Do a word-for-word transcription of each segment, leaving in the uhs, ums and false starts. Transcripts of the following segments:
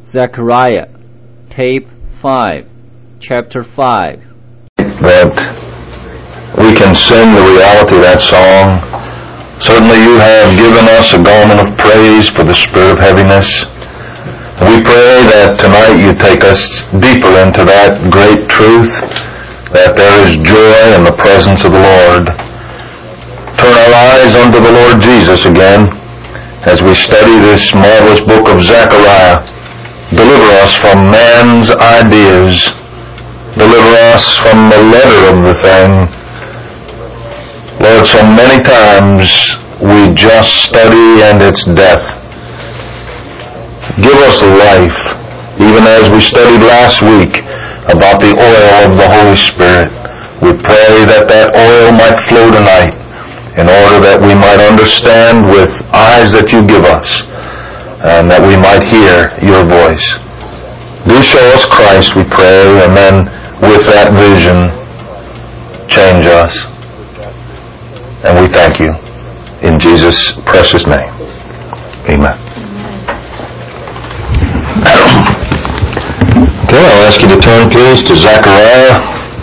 Zechariah, Tape five, Chapter five. That we can sing the reality of that song. Certainly you have given us a garment of praise for the spirit of heaviness. We pray that tonight you take us deeper into that great truth, that there is joy in the presence of the Lord. Turn our eyes unto the Lord Jesus again as we study this marvelous book of Zechariah. Deliver us from man's ideas. Deliver us from the letter of the thing. Lord, so many times we just study and it's death. Give us life, even as we studied last week about the oil of the Holy Spirit. We pray that that oil might flow tonight in order that we might understand with eyes that you give us and that we might hear your voice. Do show us Christ, we pray, and then with that vision, change us. And we thank you in Jesus' precious name. Amen. Okay, I'll ask you to turn, please, to Zechariah.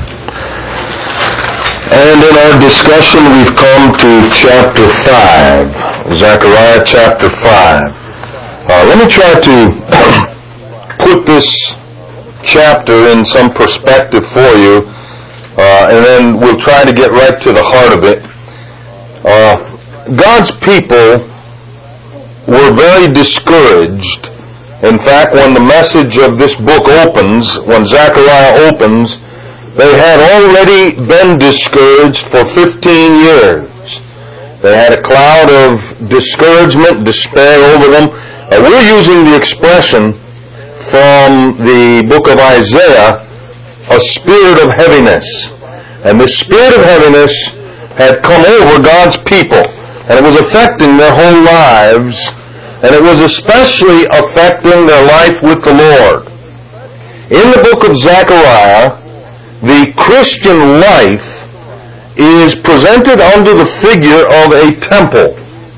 And in our discussion, we've come to chapter five. Zechariah chapter five. Uh, let me try to put this chapter in some perspective for you, uh, and then we'll try to get right to the heart of it. Uh, God's people were very discouraged. In fact, when the message of this book opens, when Zechariah opens, they had already been discouraged for fifteen years. They had a cloud of discouragement, despair over them. Uh, we're using the expression from the book of Isaiah, a spirit of heaviness. And this spirit of heaviness had come over God's people, and it was affecting their whole lives, and it was especially affecting their life with the Lord. In the book of Zechariah, the Christian life is presented under the figure of a temple,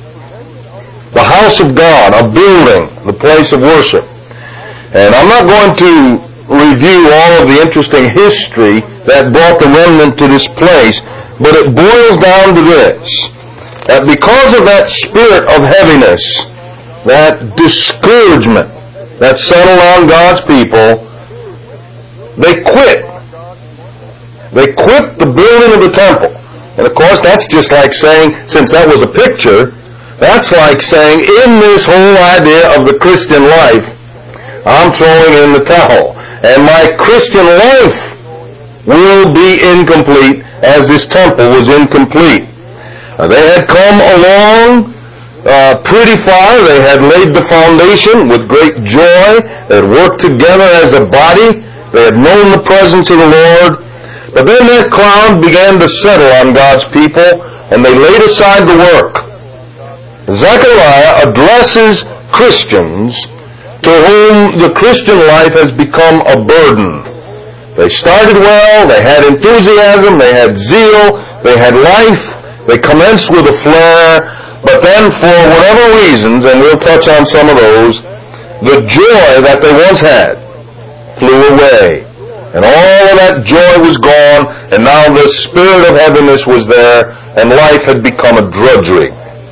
the house of God, a building, the place of worship. And I'm not going to review all of the interesting history that brought the remnant to this place, but it boils down to this, that because of that spirit of heaviness, that discouragement that settled on God's people, they quit. They quit the building of the temple. And of course, that's just like saying, since that was a picture, that's like saying, in this whole idea of the Christian life, I'm throwing in the towel. And my Christian life will be incomplete as this temple was incomplete. Uh, they had come along uh, pretty far. They had laid the foundation with great joy. They had worked together as a body. They had known the presence of the Lord. But then that cloud began to settle on God's people, and they laid aside the work. Zechariah addresses Christians to whom the Christian life has become a burden. They started well, they had enthusiasm, they had zeal, they had life, they commenced with a flair, but then for whatever reasons, and we'll touch on some of those, the joy that they once had flew away. And all of that joy was gone, and now the spirit of heaviness was there, and life had become a drudgery.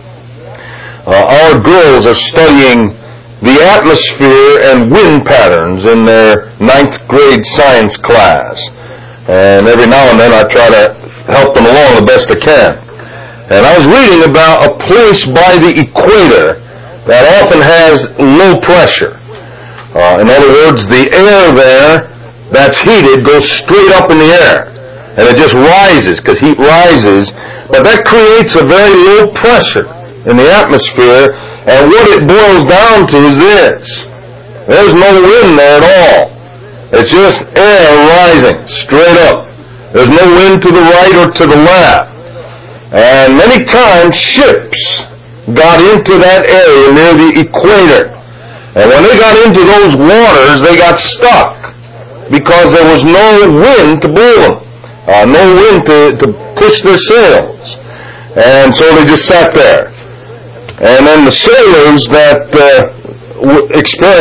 Uh, our girls are studying the atmosphere and wind patterns in their ninth grade science class. And every now and then I try to help them along the best I can. And I was reading about a place by the equator that often has low pressure. Uh, in other words, the air there that's heated goes straight up in the air. And it just rises, because heat rises. But that creates a very low pressure in the atmosphere. And what it boils down to is this. There's no wind there at all. It's just air rising straight up. There's no wind to the right or to the left. And many times ships got into that area near the equator. And when they got into those waters, they got stuck because there was no wind to blow them. Uh, no wind to, to push their sails. And so they just sat there. And then the sailors that uh, w- experienced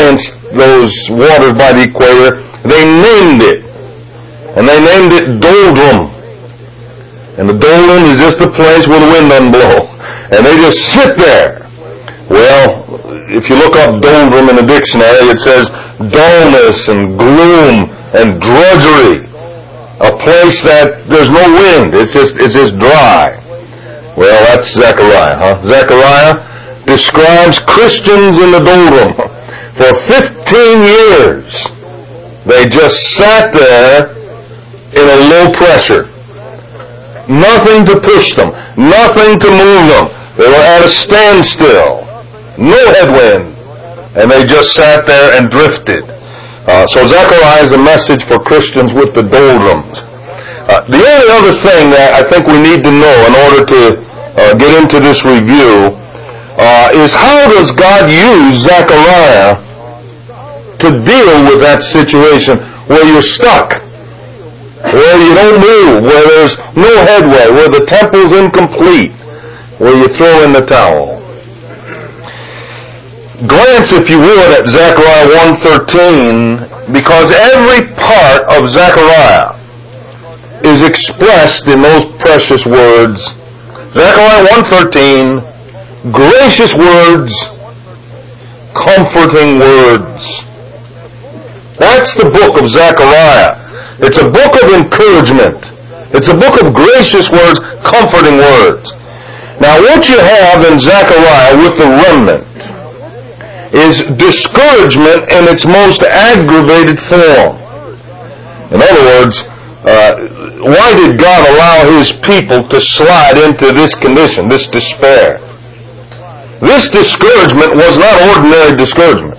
those waters by the equator, they named it. And they named it doldrum. And the doldrum is just a place where the wind doesn't blow. And they just sit there. Well, if you look up doldrum in the dictionary, it says dullness and gloom and drudgery. A place that there's no wind. It's just, it's just dry. Well, that's Zechariah, huh? Zechariah describes Christians in the doldrum. For fifteen years, they just sat there in a low pressure. Nothing to push them. Nothing to move them. They were at a standstill. No headwind. And they just sat there and drifted. Uh, so Zechariah is a message for Christians with the doldrums. Uh, the only other thing that I think we need to know in order to uh, get into this review uh, is how does God use Zechariah to deal with that situation where you're stuck, where you don't move, where there's no headway, where the temple's incomplete, where you throw in the towel. Glance, if you would, at Zechariah one thirteen, because every part of Zechariah is expressed in those precious words. Zechariah one thirteen, gracious words, comforting words. That's the book of Zechariah. It's a book of encouragement. It's a book of gracious words, comforting words. Now what you have in Zechariah with the remnant is discouragement in its most aggravated form. In other words, uh, why did God allow His people to slide into this condition, this despair? This discouragement was not ordinary discouragement.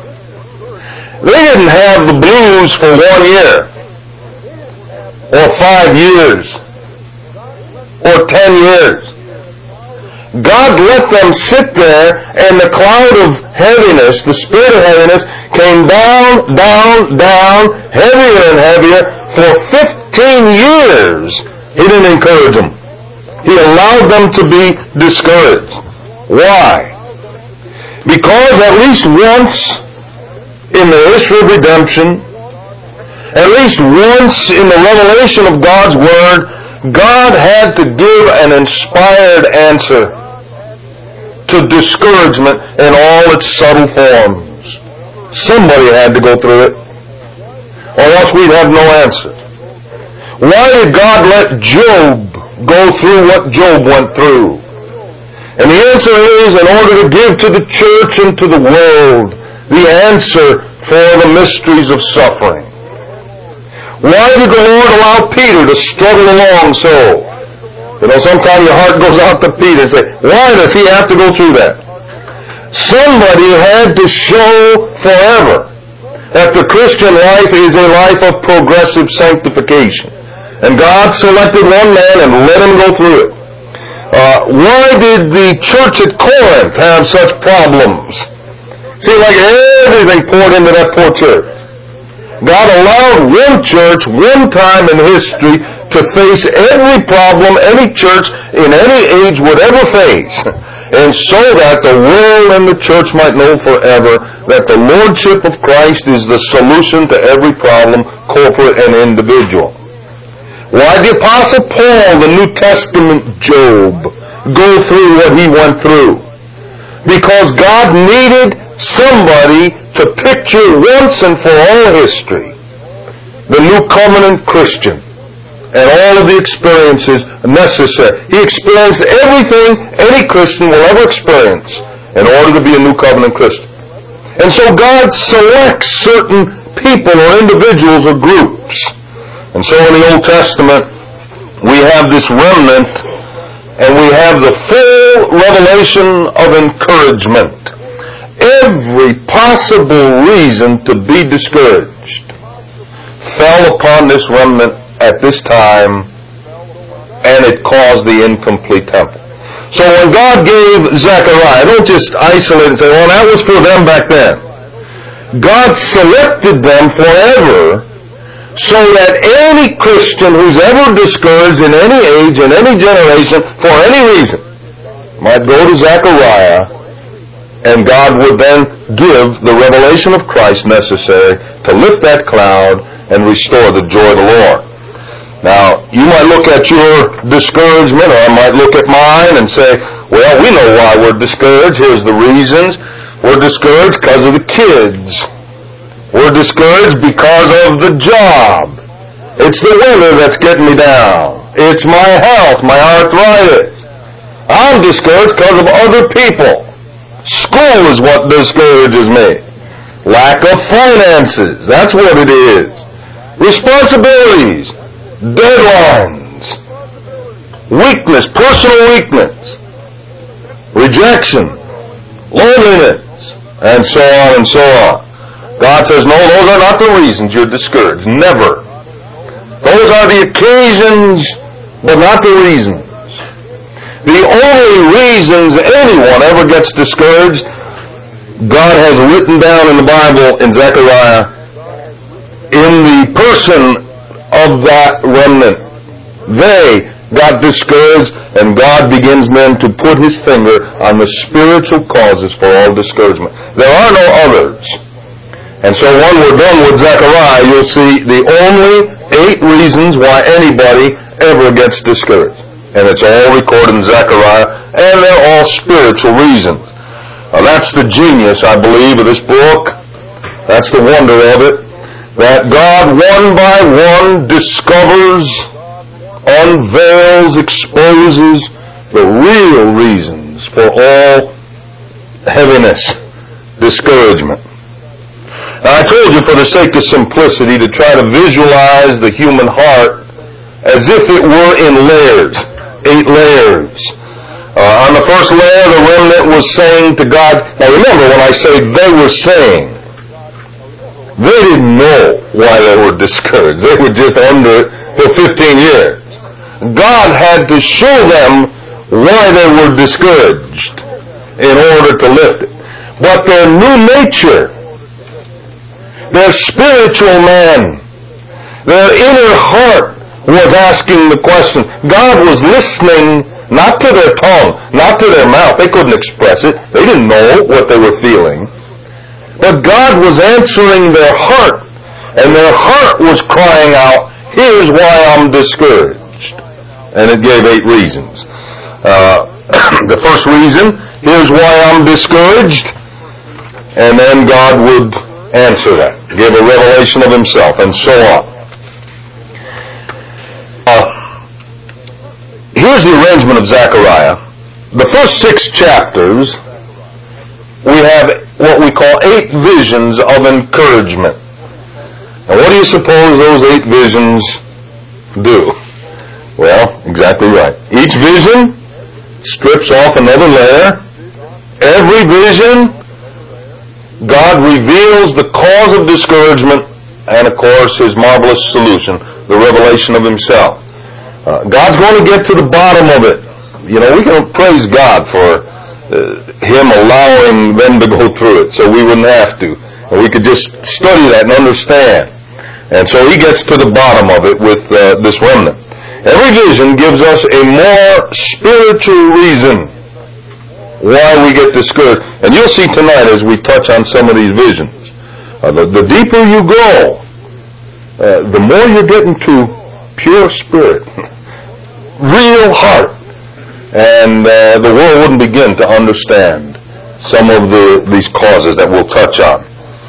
They didn't have the blues for one year, or five years, or ten years. God let them sit there, and the cloud of heaviness, the spirit of heaviness, came down, down, down, heavier and heavier for fifteen years. He didn't encourage them. He allowed them to be discouraged. Why? Because at least once in the history of redemption, at least once in the revelation of God's Word, God had to give an inspired answer to discouragement in all its subtle forms. Somebody had to go through it, or else we'd have no answer. Why did God let Job go through what Job went through? And the answer is in order to give to the church and to the world the answer for the mysteries of suffering. Why did the Lord allow Peter to struggle along so? You know, sometimes your heart goes out to Peter and say, why does he have to go through that? Somebody had to show forever that the Christian life is a life of progressive sanctification. And God selected one man and let him go through it. Uh, why did the church at Corinth have such problems? Seemed like everything poured into that poor church. God allowed one church, one time in history, to face every problem any church in any age would ever face. And so that the world and the church might know forever that the Lordship of Christ is the solution to every problem, corporate and individual. Why did the Apostle Paul, the New Testament Job, go through what he went through? Because God needed somebody to picture once and for all history the new covenant Christian and all of the experiences necessary. He experienced everything any Christian will ever experience in order to be a new covenant Christian. And so God selects certain people or individuals or groups. And so in the Old Testament we have this remnant and we have the full revelation of encouragement. Every possible reason to be discouraged fell upon this remnant at this time, and it caused the incomplete temple. So when God gave Zechariah, don't just isolate and say, well, that was for them back then. God selected them forever so that any Christian who's ever discouraged in any age, in any generation, for any reason, might go to Zechariah and God would then give the revelation of Christ necessary to lift that cloud and restore the joy of the Lord. Now, you might look at your discouragement, or I might look at mine and say, well, we know why we're discouraged. Here's the reasons. We're discouraged because of the kids. We're discouraged because of the job. It's the weather that's getting me down. It's my health, my arthritis. I'm discouraged because of other people. School is what discourages me. Lack of finances, that's what it is. Responsibilities, deadlines, weakness, personal weakness, rejection, loneliness, and so on and so on. God says, no, those are not the reasons you're discouraged. Never. Those are the occasions, but not the reasons. The only reasons anyone ever gets discouraged, God has written down in the Bible in Zechariah, in the person of that remnant. They got discouraged, and God begins then to put His finger on the spiritual causes for all discouragement. There are no others. And so when we're done with Zechariah, you'll see the only eight reasons why anybody ever gets discouraged. And it's all recorded in Zechariah, and they're all spiritual reasons. Now, that's the genius, I believe, of this book. That's the wonder of it. That God, one by one, discovers, unveils, exposes the real reasons for all heaviness, discouragement. Now, I told you, for the sake of simplicity, to try to visualize the human heart as if it were in layers, eight layers. Uh, on the first layer, the remnant was saying to God, now remember, when I say they were saying, they didn't know why they were discouraged. They were just under it for fifteen years. God had to show them why they were discouraged in order to lift it. But their new nature, their spiritual man, their inner heart was asking the question. God was listening not to their tongue, not to their mouth. They couldn't express it. They didn't know what they were feeling. But God was answering their heart, and their heart was crying out, here's why I'm discouraged. And it gave eight reasons. Uh, the first reason, here's why I'm discouraged. And then God would answer that, give a revelation of Himself, and so on. Uh, here's the arrangement of Zechariah. The first six chapters, we have what we call eight visions of encouragement. Now, what do you suppose those eight visions do? Well, exactly right. Each vision strips off another layer. Every vision, God reveals the cause of discouragement and, of course, His marvelous solution, the revelation of Himself. Uh, God's going to get to the bottom of it. You know, we can praise God for uh, Him allowing them to go through it so we wouldn't have to. And we could just study that and understand. And so He gets to the bottom of it with uh, this remnant. Every vision gives us a more spiritual reason why we get discouraged. And you'll see tonight as we touch on some of these visions. Uh, the, the deeper you go, uh, the more you get into pure spirit, real heart. And uh, the world wouldn't begin to understand some of the these causes that we'll touch on.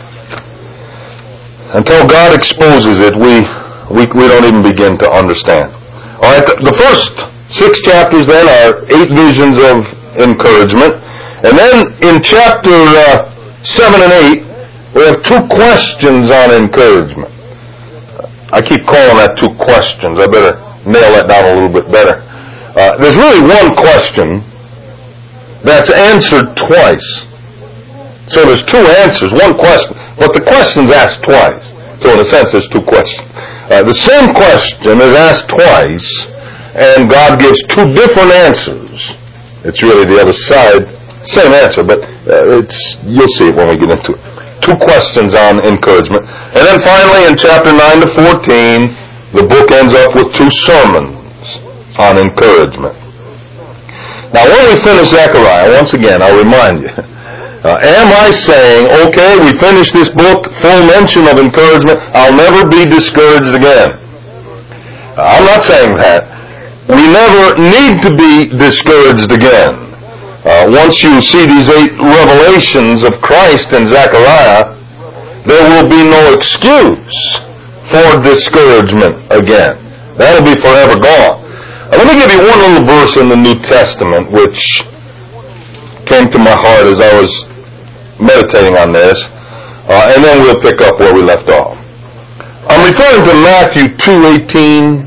Until God exposes it, we, we, we don't even begin to understand. All right, the, the first six chapters then are eight visions of encouragement. And then in chapter uh, seven and eight, we have two questions on encouragement. I keep calling that two questions. I better nail that down a little bit better. Uh, there's really one question that's answered twice. So there's two answers, one question. But the question's asked twice. So in a sense, there's two questions. Uh, the same question is asked twice, and God gives two different answers. It's really the other side. Same answer, but uh, it's you'll see it when we get into it. Two questions on encouragement. And then finally in chapter nine to fourteen, the book ends up with two sermons on encouragement. Now when we finish Zechariah, once again, I'll remind you, Uh, am I saying, okay, we finished this book, full mention of encouragement, I'll never be discouraged again? Uh, I'm not saying that. We never need to be discouraged again. Uh, once you see these eight revelations of Christ in Zechariah, there will be no excuse for discouragement again. That'll be forever gone. Uh, let me give you one little verse in the New Testament which came to my heart as I was meditating on this, uh, and then we'll pick up where we left off. I'm referring to Matthew two eighteen.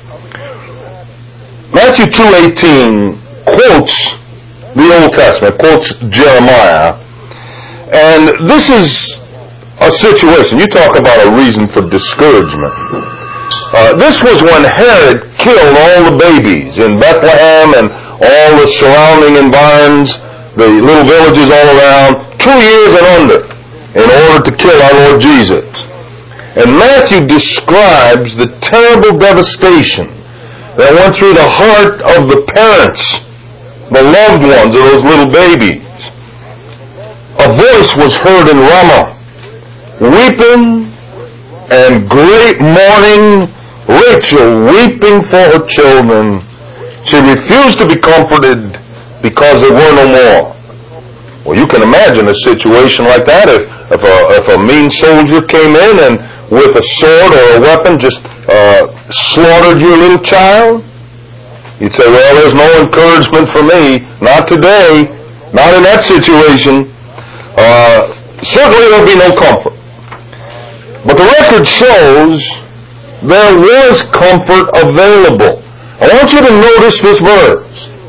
Matthew two eighteen quotes the Old Testament, quotes Jeremiah, and this is a situation. You talk about a reason for discouragement. Uh, this was when Herod killed all the babies in Bethlehem and all the surrounding environs, the little villages all around, two years and under, in order to kill our Lord Jesus. And Matthew describes the terrible devastation that went through the heart of the parents, the loved ones of those little babies. A voice was heard in Ramah, weeping and great mourning, Rachel weeping for her children. She refused to be comforted because there were no more. Well, you can imagine a situation like that if, if, a, if a mean soldier came in and with a sword or a weapon just uh, slaughtered your little child. You'd say, well, there's no encouragement for me. Not today. Not in that situation. Uh, certainly there'll be no comfort. But the record shows there was comfort available. I want you to notice this verse.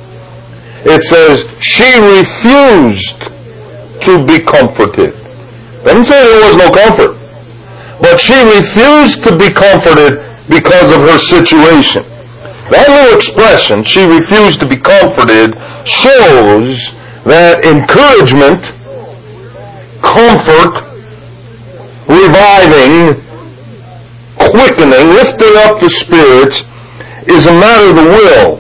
It says, she refused to be comforted. Doesn't say there was no comfort. But she refused to be comforted because of her situation. That little expression, she refused to be comforted, shows that encouragement, comfort, reviving, quickening, lifting up the spirits is a matter of the will.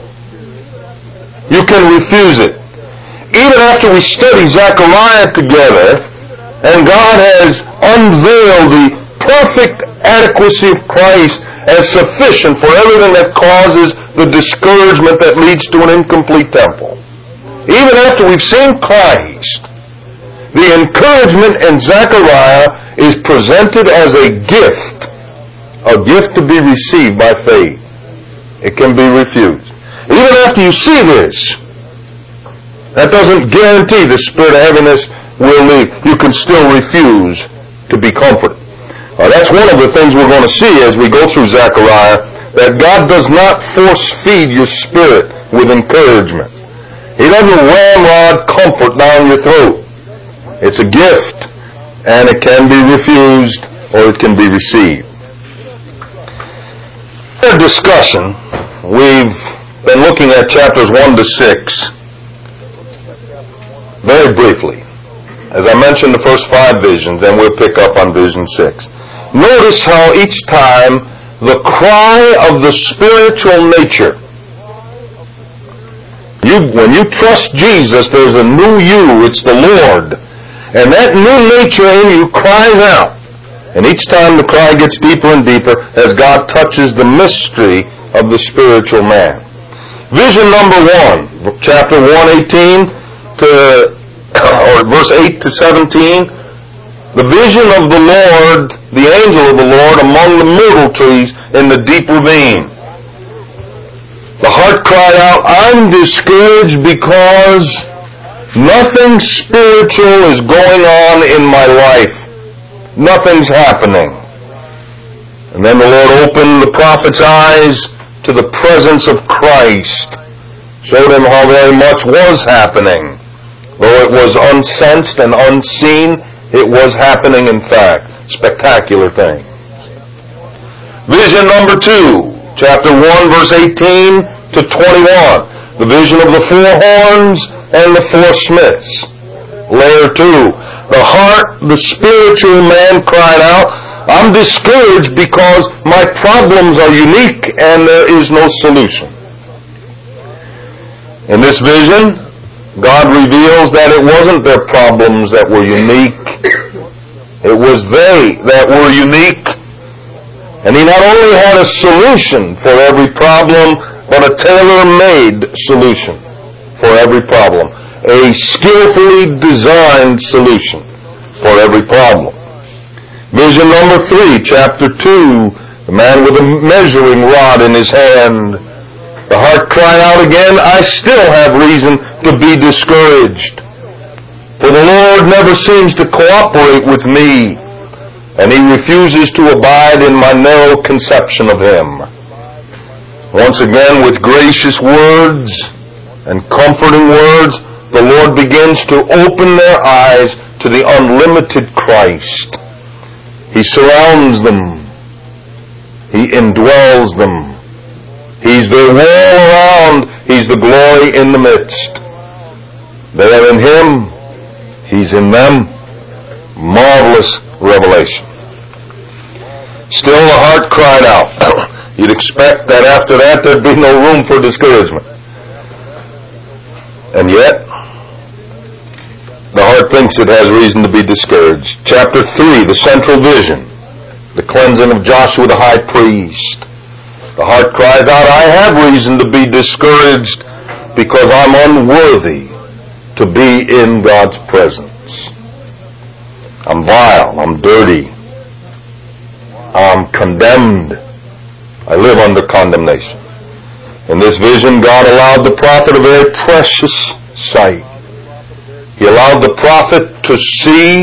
You can refuse it. Even after we study Zechariah together, and God has unveiled the perfect adequacy of Christ as sufficient for everything that causes the discouragement that leads to an incomplete temple. Even after we've seen Christ, the encouragement in Zechariah is presented as a gift, a gift to be received by faith. It can be refused. Even after you see this, that doesn't guarantee the spirit of heaviness will leave. You can still refuse to be comforted. Uh, that's one of the things we're going to see as we go through Zechariah, that God does not force feed your spirit with encouragement. He doesn't ramrod comfort down your throat. It's a gift, and it can be refused or it can be received. In our discussion, we've been looking at chapters one to six very briefly. As I mentioned the first five visions, and we'll pick up on vision six. Notice how each time the cry of the spiritual nature, you, when you trust Jesus, there's a new you, it's the Lord. And that new nature in you cries out. And each time the cry gets deeper and deeper as God touches the mystery of the spiritual man. Vision number one, chapter one eighteen to, or verse eight to seventeen, the vision of the Lord, the angel of the Lord among the myrtle trees in the deep ravine. The heart cried out, I'm discouraged because nothing spiritual is going on in my life. Nothing's happening. And then the Lord opened the prophet's eyes to the presence of Christ, showed him how very much was happening. Though it was unsensed and unseen, it was happening in fact. Spectacular thing. Vision number two, chapter one, verse eighteen to twenty-one. The vision of the four horns and the four smiths. Layer two. The heart, the spiritual man cried out, I'm discouraged because my problems are unique and there is no solution. In this vision, God reveals that it wasn't their problems that were unique. It was they that were unique. And He not only had a solution for every problem, but a tailor-made solution for every problem. A skillfully designed solution for every problem. Vision number three, chapter two, the man with a measuring rod in his hand. The heart cried out again, I still have reason to be discouraged. For the Lord never seems to cooperate with me, and He refuses to abide in my narrow conception of Him. Once again, with gracious words and comforting words, the Lord begins to open their eyes to the unlimited Christ. He surrounds them. He indwells them. He's their wall around. He's the glory in the midst. They are in Him. He's in them. Marvelous revelation. Still the heart cried out. You'd expect that after that there'd be no room for discouragement. And yet, the heart thinks it has reason to be discouraged. Chapter three, the central vision. The cleansing of Joshua the high priest. The heart cries out, I have reason to be discouraged because I'm unworthy to be in God's presence. I'm vile. I'm dirty. I'm condemned. I live under condemnation. In this vision, God allowed the prophet a very precious sight. He allowed the prophet to see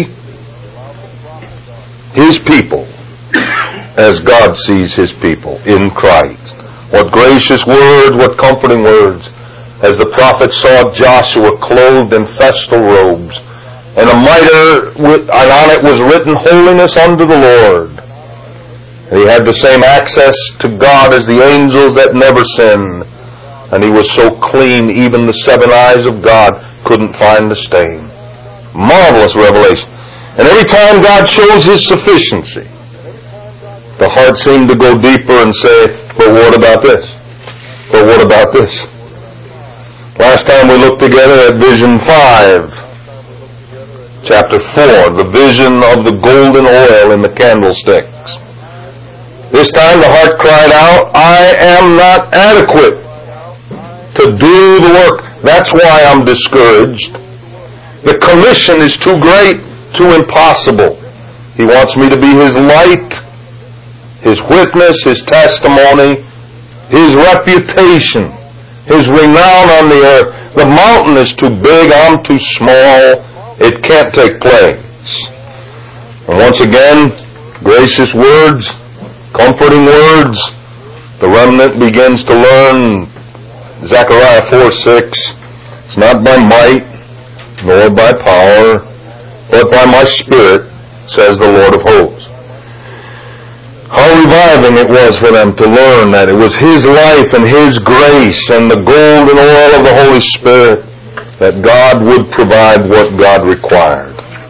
his people as God sees His people in Christ. What gracious words, what comforting words. As the prophet saw Joshua clothed in festal robes, and a mitre, and on it was written, Holiness unto the Lord. And he had the same access to God as the angels that never sin. And he was so clean, even the seven eyes of God couldn't find the stain. Marvelous revelation. And every time God shows His sufficiency, the heart seemed to go deeper and say, but what about this? But what about this? Last time we looked together at Vision five, chapter four, the vision of the golden oil in the candlesticks. This time the heart cried out, I am not adequate to do the work. That's why I'm discouraged. The commission is too great, too impossible. He wants me to be His light, His witness, His testimony, His reputation, His renown on the earth. The mountain is too big, I'm too small. It can't take place. And once again, gracious words, comforting words. The remnant begins to learn Zechariah four six. It's not by might, nor by power, but by my Spirit, says the Lord of hosts. How reviving it was for them to learn that it was His life and His grace and the golden oil of the Holy Spirit that God would provide what God required.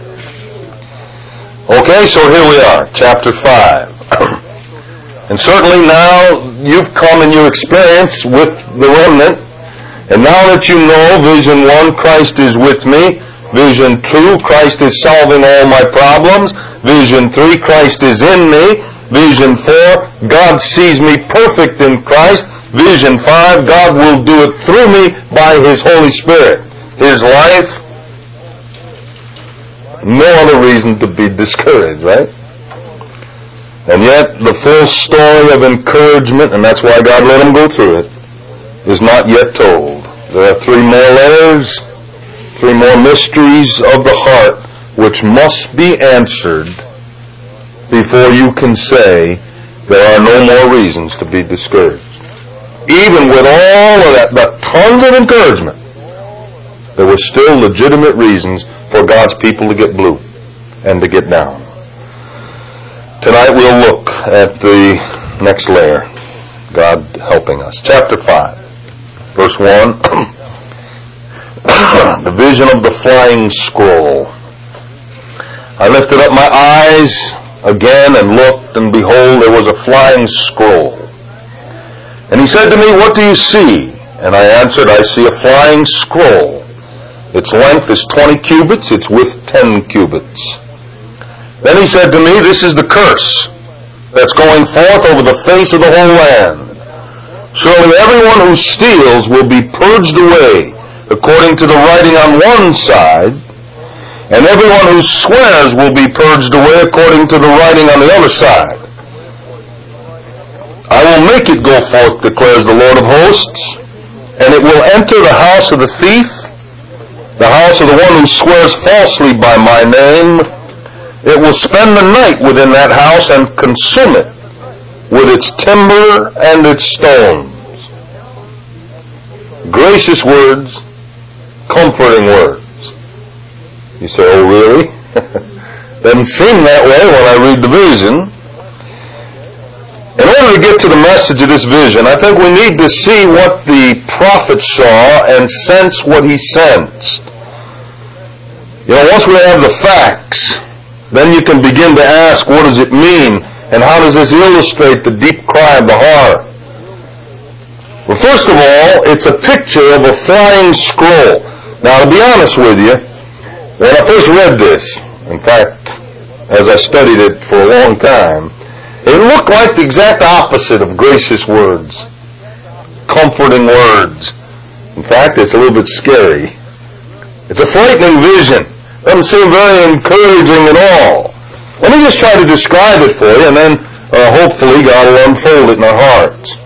Okay, so here we are, chapter five. And certainly now you've come in your experience with the remnant, and now that you know Vision one, Christ is with me. Vision two, Christ is solving all my problems. Vision three, Christ is in me. Vision four, God sees me perfect in Christ. Vision five, God will do it through me by His Holy Spirit. His life, no other reason to be discouraged, right? And yet, the full story of encouragement, and that's why God let him go through it, is not yet told. There are three more layers, three more mysteries of the heart, which must be answered before you can say there are no more reasons to be discouraged. Even with all of that, the tons of encouragement, there were still legitimate reasons for God's people to get blue and to get down. Tonight we'll look at the next layer, God helping us. Chapter five, verse one, the vision of the flying scroll. I lifted up my eyes again and looked, and behold, there was a flying scroll. And he said to me, what do you see? And I answered, I see a flying scroll. Its length is twenty cubits. It's width ten cubits. Then he said to me, this is the curse that's going forth over the face of the whole land. Surely everyone who steals will be purged away according to the writing on one side, and everyone who swears will be purged away according to the writing on the other side. I will make it go forth, declares the Lord of hosts, and it will enter the house of the thief, the house of the one who swears falsely by my name. It will spend the night within that house and consume it with its timber and its stones. Gracious words, comforting words. You say, oh really? Doesn't seem that way when I read the vision. In order to get to the message of this vision, I think we need to see what the prophet saw and sense what he sensed. You know, once we have the facts, then you can begin to ask, what does it mean? And how does this illustrate the deep cry of the heart? Well, first of all, it's a picture of a flying scroll. Now, to be honest with you, when I first read this, in fact, as I studied it for a long time, it looked like the exact opposite of gracious words, comforting words. In fact, it's a little bit scary. It's a frightening vision. Doesn't seem very encouraging at all. Let me just try to describe it for you, and then uh, hopefully God will unfold it in our hearts.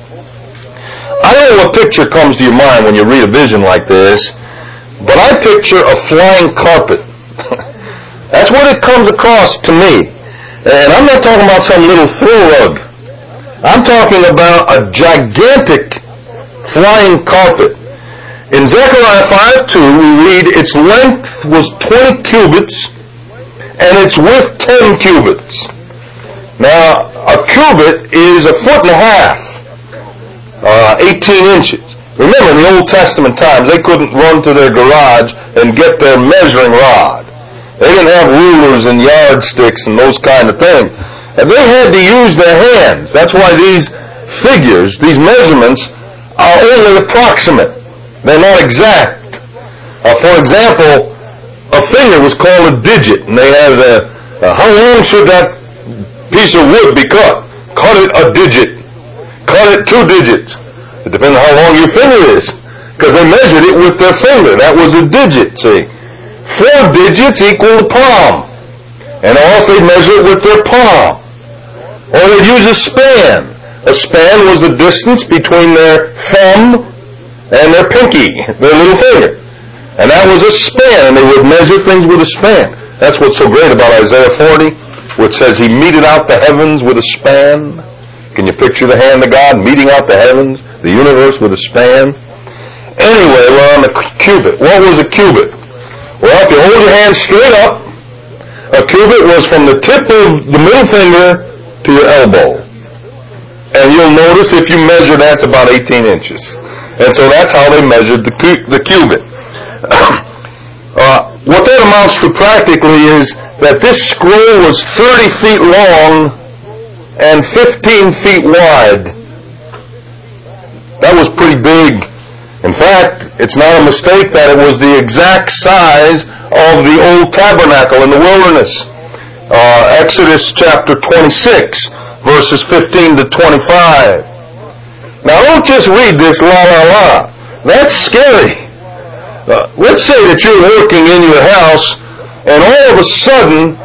I don't know what picture comes to your mind when you read a vision like this, but I picture a flying carpet. That's what it comes across to me. And I'm not talking about some little throw rug. I'm talking about a gigantic flying carpet. In Zechariah five two, we read, its length was twenty cubits, and its width ten cubits. Now, a cubit is a foot and a half, uh, eighteen inches. Remember, in the Old Testament times, they couldn't run to their garage and get their measuring rod. They didn't have rulers and yardsticks and those kind of things. And they had to use their hands. That's why these figures, these measurements, are only approximate. They're not exact. Uh, for example, a finger was called a digit, and they had a, uh, how long should that piece of wood be cut? Cut it a digit. Cut it two digits. It depends on how long your finger is, because they measured it with their finger. That was a digit, see. Four digits equal the palm. And else they'd measure it with their palm. Or they'd use a span. A span was the distance between their thumb and their pinky, their little finger. And that was a span, and they would measure things with a span. That's what's so great about Isaiah forty, which says he meted out the heavens with a span. Can you picture the hand of God meeting out the heavens, the universe with a span? Anyway, we're on the cubit. What was a cubit? Well, if you hold your hand straight up, a cubit was from the tip of the middle finger to your elbow. And you'll notice if you measure that, it's about eighteen inches. And so that's how they measured the, cu- the cubit. uh, what that amounts to practically is that this scroll was thirty feet long and fifteen feet wide. That was pretty big. In fact, it's not a mistake that it was the exact size of the old tabernacle in the wilderness. Uh, Exodus chapter twenty-six, verses fifteen to twenty-five. Now don't just read this la la la. That's scary. Uh, let's say that you're working in your house and all of a sudden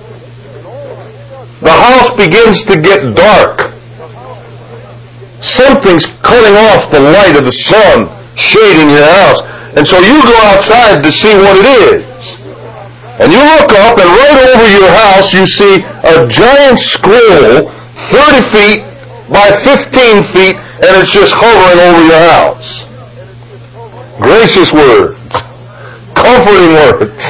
the house begins to get dark. Something's cutting off the light of the sun, shading your house. And so you go outside to see what it is. And you look up, and right over your house you see a giant scroll, thirty feet by fifteen feet, and it's just hovering over your house. Gracious words. Comforting words.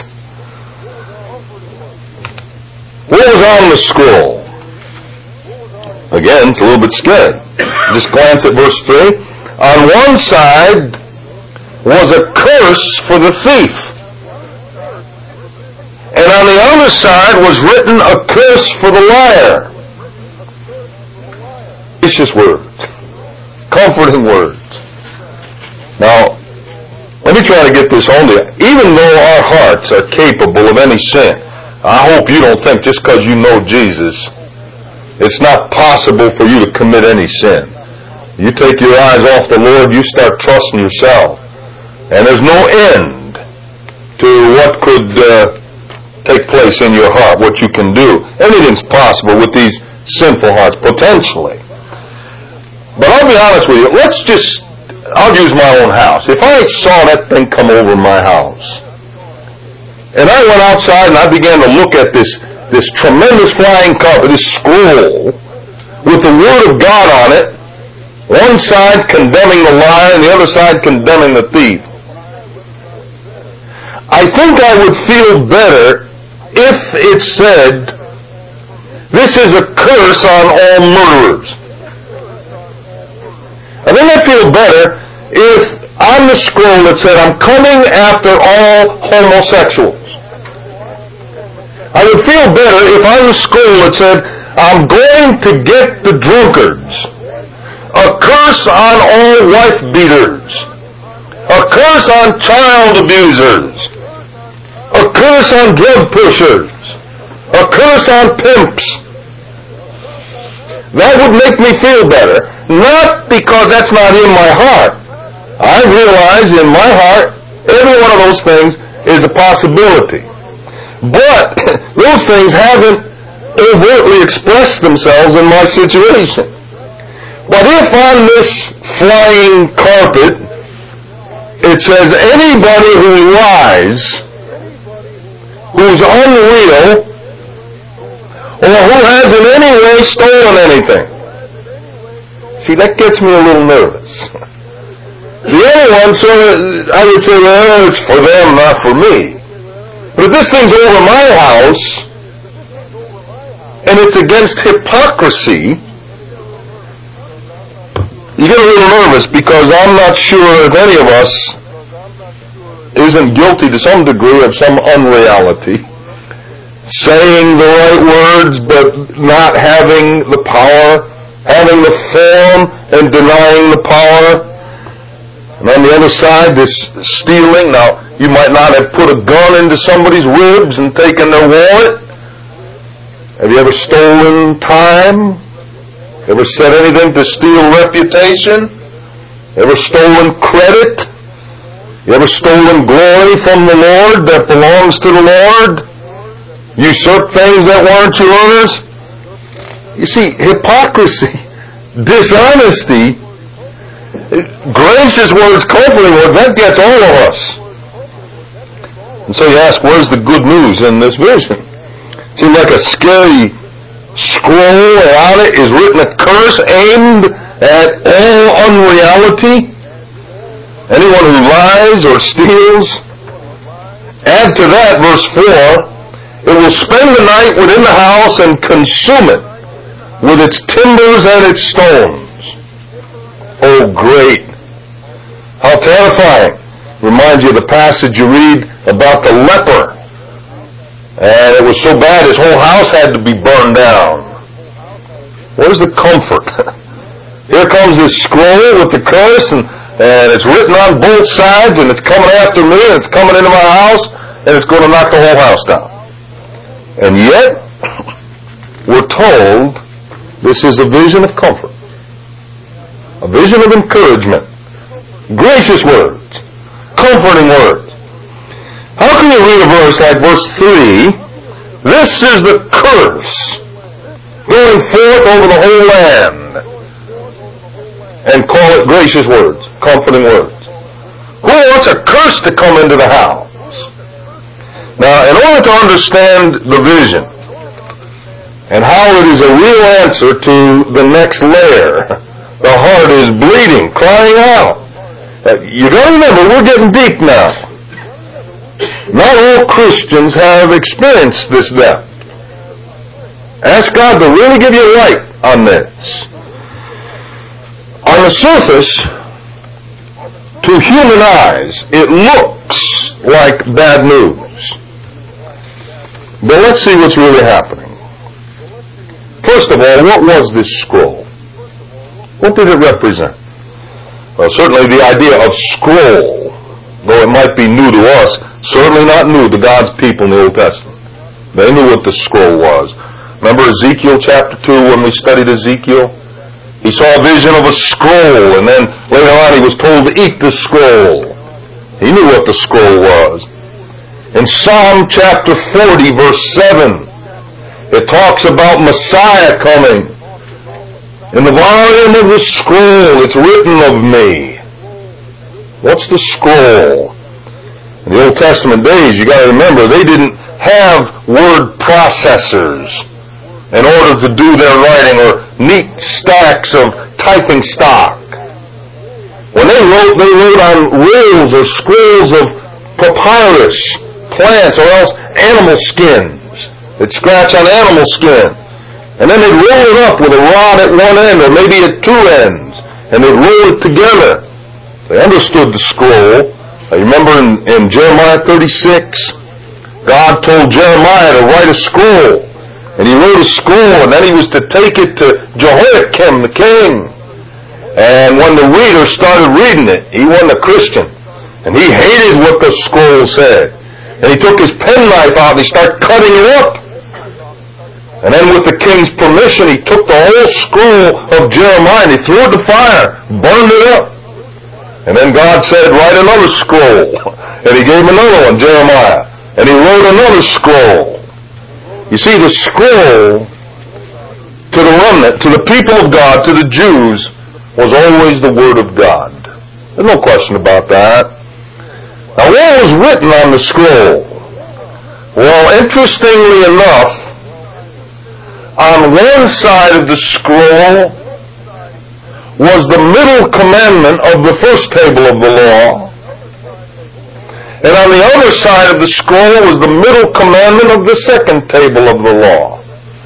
What was on the scroll? Again, it's a little bit scary. Just glance at verse three. On one side was a curse for the thief. And on the other side was written a curse for the liar. Gracious words. Comforting words. Now, Let me try to get this home to you. Even though our hearts are capable of any sin, I hope you don't think just because you know Jesus, it's not possible for you to commit any sin. You take your eyes off the Lord, you start trusting yourself. And there's no end to what could uh, take place in your heart, what you can do. Anything's possible with these sinful hearts, potentially. But I'll be honest with you, let's just, I'll use my own house. If I saw that thing come over my house, and I went outside and I began to look at this, this tremendous flying carpet, this scroll, with the Word of God on it, one side condemning the liar and the other side condemning the thief, I think I would feel better if it said, this is a curse on all murderers. I think I'd feel better if on the scroll it said, I'm coming after all homosexuals. I would feel better if on the scroll it said, I'm going to get the drunkards. A curse on all wife beaters. A curse on child abusers. A curse on drug pushers. A curse on pimps. That would make me feel better. Not because that's not in my heart. I realize in my heart, every one of those things is a possibility. But those things haven't overtly expressed themselves in my situation. But if on this flying carpet it says anybody who lies, who's unreal, or who has in any way stolen anything, see, that gets me a little nervous. The other one, so I would say, well, it's for them, not for me. But if this thing's over my house, and it's against hypocrisy, you get a little nervous because I'm not sure if any of us isn't guilty to some degree of some unreality. Saying the right words but not having the power, having the form and denying the power. And on the other side, this stealing. Now, you might not have put a gun into somebody's ribs and taken their wallet. Have you ever stolen time? Ever said anything to steal reputation? Ever stolen credit? You ever stolen glory from the Lord that belongs to the Lord? Usurped things that weren't yours? You see, hypocrisy, dishonesty, gracious words, comforting words, that gets all of us. And so you ask, where's the good news in this vision? It seems like a scary scroll, and on it is written a curse aimed at all unreality. Anyone who lies or steals. Add to that verse four, it will spend the night within the house and consume it with its timbers and its stones. Oh, great. How terrifying. Reminds you of the passage you read about the leper. And it was so bad his whole house had to be burned down. Where's the comfort? Here comes this scroll with the curse, and, and it's written on both sides, and it's coming after me, and it's coming into my house, and it's going to knock the whole house down. And yet, we're told this is a vision of comfort, a vision of encouragement, gracious words, comforting words. How can you read a verse like verse three, this is the curse going forth over the whole land, and call it gracious words, comforting words? Who wants a curse to come into the house? Now, in order to understand the vision and how it is a real answer to the next layer, the heart is bleeding, crying out. You got to remember, we're getting deep now. Not all Christians have experienced this depth. Ask God to really give you light on this. On the surface, to human eyes, it looks like bad news. But let's see what's really happening. First of all, what was this scroll? What did it represent? Well, certainly the idea of scroll though it might be new to us, certainly not new to God's people in the Old Testament. They knew what the scroll was. Remember Ezekiel chapter two when we studied Ezekiel? He saw a vision of a scroll, and then later on he was told to eat the scroll. He knew what the scroll was. In Psalm chapter forty, verse seven, it talks about Messiah coming. In the volume of the scroll, it's written of me. What's the scroll? In the Old Testament days, you got to remember, they didn't have word processors in order to do their writing, or neat stacks of typing stock. When they wrote, they wrote on rolls or scrolls of papyrus, plants, or else animal skins. They'd scratch on animal skin. And then they'd roll it up with a rod at one end, or maybe at two ends, and they'd roll it together. They understood the scroll. I remember in, in Jeremiah thirty-six, God told Jeremiah to write a scroll. And he wrote a scroll, and then he was to take it to Jehoiakim, the king. And when the reader started reading it, he wasn't a Christian. And he hated what the scroll said. And he took his penknife out and he started cutting it up. And then with the king's permission, he took the whole scroll of Jeremiah and he threw it to fire, burned it up. And then God said, write another scroll. And he gave him another one, Jeremiah. And he wrote another scroll. You see, the scroll to the remnant, to the people of God, to the Jews, was always the Word of God. There's no question about that. Now, what was written on the scroll? Well, interestingly enough, on one side of the scroll was the middle commandment of the first table of the law. And on the other side of the scroll was the middle commandment of the second table of the law.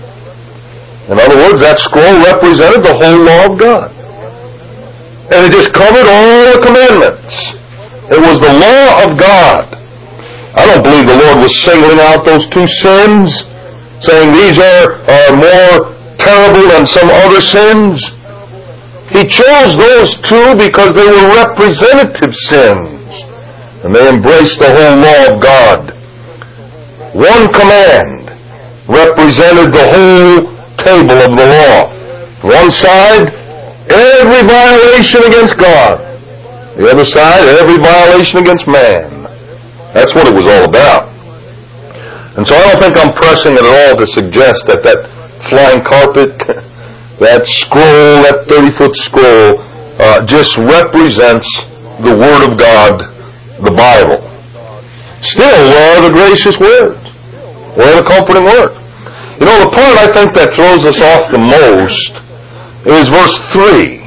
In other words, that scroll represented the whole law of God. And it just covered all the commandments. It was the law of God. I don't believe the Lord was singling out those two sins, saying these are, are more terrible than some other sins. He chose those two because they were representative sins. And they embraced the whole law of God. One command represented the whole table of the law. One side, every violation against God. The other side, every violation against man. That's what it was all about. And so I don't think I'm pressing it at all to suggest that that flying carpet, that scroll, that thirty-foot scroll, uh, just represents the Word of God, the Bible. Still, where are the gracious words? Where are the comforting words? You know, the part I think that throws us off the most is verse three.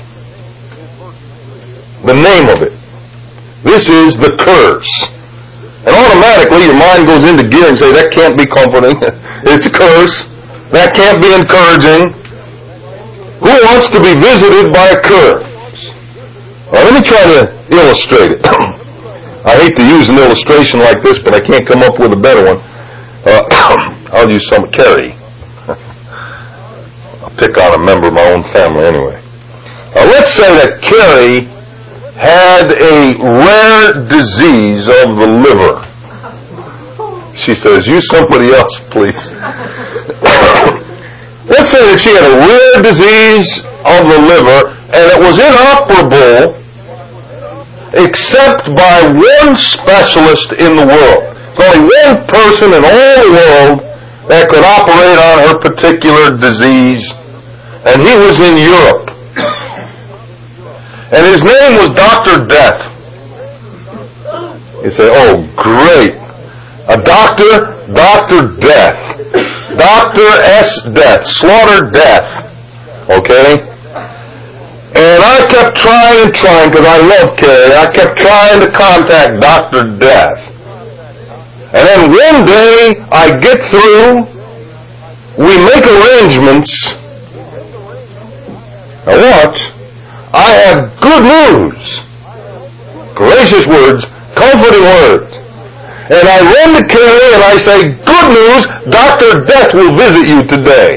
The name of it. This is the curse. And automatically your mind goes into gear and says, that can't be comforting. It's a curse. That can't be encouraging. Who wants to be visited by a curse? Well, let me try to illustrate it. I hate to use an illustration like this, but I can't come up with a better one. Uh, I'll use some Carrie. I'll pick on a member of my own family anyway. Uh, let's say that Carrie had a rare disease of the liver. She says, use somebody else, please. Let's say that she had a rare disease of the liver, and it was inoperable except by one specialist in the world. There's only one person in all the world that could operate on her particular disease, and he was in Europe. And his name was Doctor Death. You say, oh, great. A doctor, Doctor Death. Doctor S. Death. Slaughter Death. Okay? And I kept trying and trying, because I love Carrie, I kept trying to contact Doctor Death. And then one day, I get through, we make arrangements. Now watch, I have good news. Gracious words, comforting words. And I run to Carrie and I say, good news, Doctor Death will visit you today.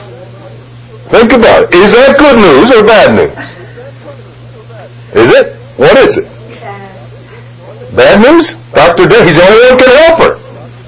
Think about it. Is that good news or bad news? Is it? What is it? Bad news? Doctor Death, he's the only one who can help her.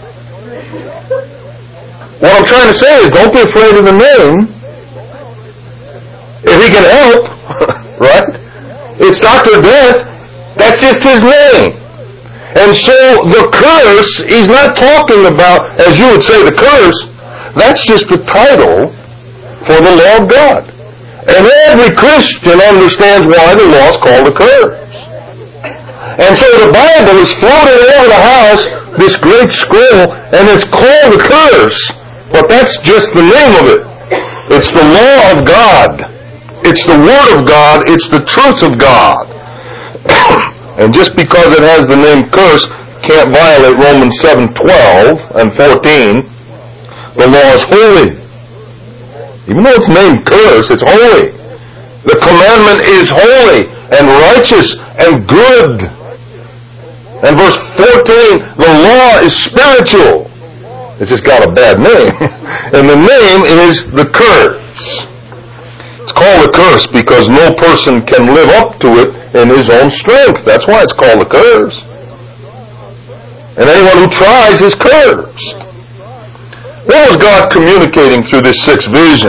What I'm trying to say is, don't be afraid of the name. If he can help, right? It's Doctor Death. That's just his name. And so the curse, he's not talking about, as you would say, the curse. That's just the title for the law of God. And every Christian understands why the law is called a curse. And so the Bible is floating over the house, this great scroll, and it's called a curse. But that's just the name of it. It's the law of God. It's the Word of God. It's the truth of God. And just because it has the name curse can't violate Romans seven twelve and fourteen. The law is holy. Even though it's named curse, it's holy. The commandment is holy and righteous and good. And verse fourteen, the law is spiritual. It's just got a bad name. And the name is the curse. It's called a curse because no person can live up to it in his own strength. That's why it's called a curse. And anyone who tries is cursed. What was God communicating through this sixth vision?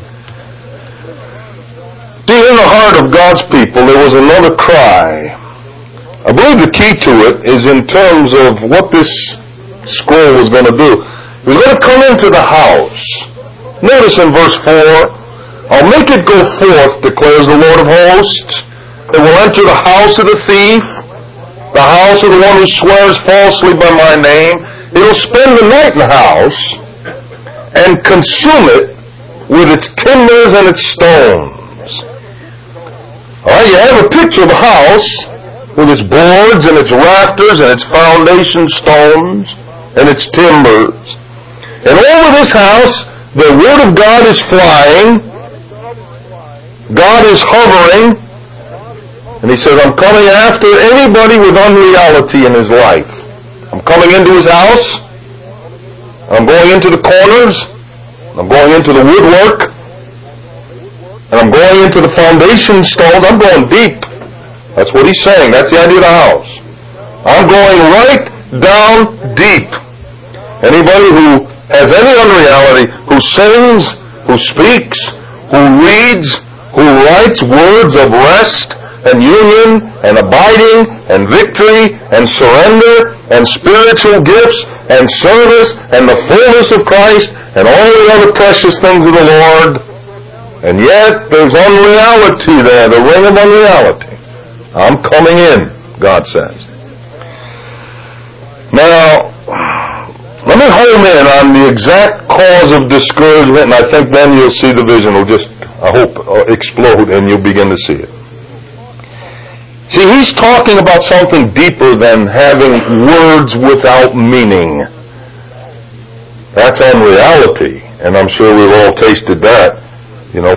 See, in the heart of God's people, there was another cry. I believe the key to it is in terms of what this scroll was going to do. It was going to come into the house. Notice in verse four, I'll make it go forth, declares the Lord of hosts. It will enter the house of the thief, the house of the one who swears falsely by my name. It will spend the night in the house and consume it with its timbers and its stones. All right, you have a picture of the house with its boards and its rafters and its foundation stones and its timbers. And over this house, the Word of God is flying. God is hovering. And he says, I'm coming after anybody with unreality in his life. I'm coming into his house. I'm going into the corners. I'm going into the woodwork. And I'm going into the foundation stones. I'm going deep. That's what he's saying. That's the idea of the house. I'm going right down deep. Anybody who has any unreality, who sings, who speaks, who reads, who writes words of rest and union and abiding and victory and surrender and spiritual gifts and service and the fullness of Christ and all the other precious things of the Lord. And yet there's unreality there, the ring of unreality. I'm coming in, God says. Now, let me home in on the exact cause of discouragement, and I think then you'll see the vision will just, I hope, explode and you'll begin to see it. See, he's talking about something deeper than having words without meaning. That's unreality, and I'm sure we've all tasted that, you know.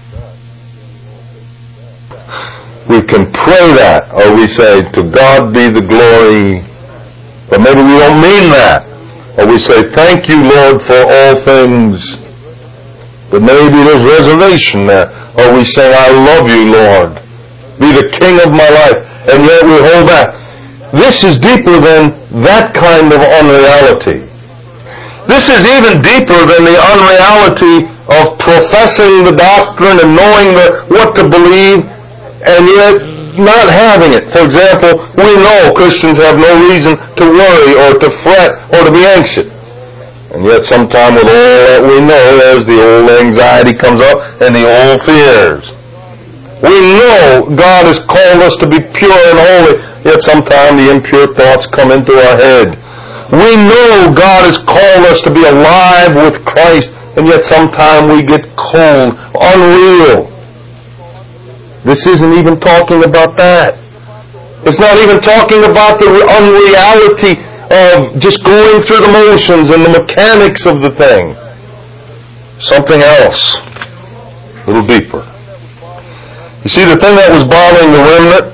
We can pray that, or we say, to God be the glory, but maybe we don't mean that. Or we say, thank you, Lord, for all things, but maybe there's reservation there. Or we say, I love you, Lord. Be the king of my life. And yet we hold back. This is deeper than that kind of unreality. This is even deeper than the unreality of professing the doctrine and knowing the, what to believe, and yet not having it. For example, we know Christians have no reason to worry or to fret or to be anxious. And yet sometime with all that we know, there's the old anxiety comes up and the old fears. We know God has called us to be pure and holy, yet sometime the impure thoughts come into our head. We know God has called us to be alive with Christ, and yet sometime we get cold, unreal. This isn't even talking about that. It's not even talking about the unreality of just going through the motions and the mechanics of the thing. Something else, a little deeper. You see, the thing that was bothering the remnant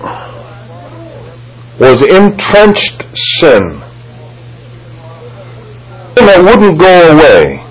was entrenched sin. Sin that wouldn't go away.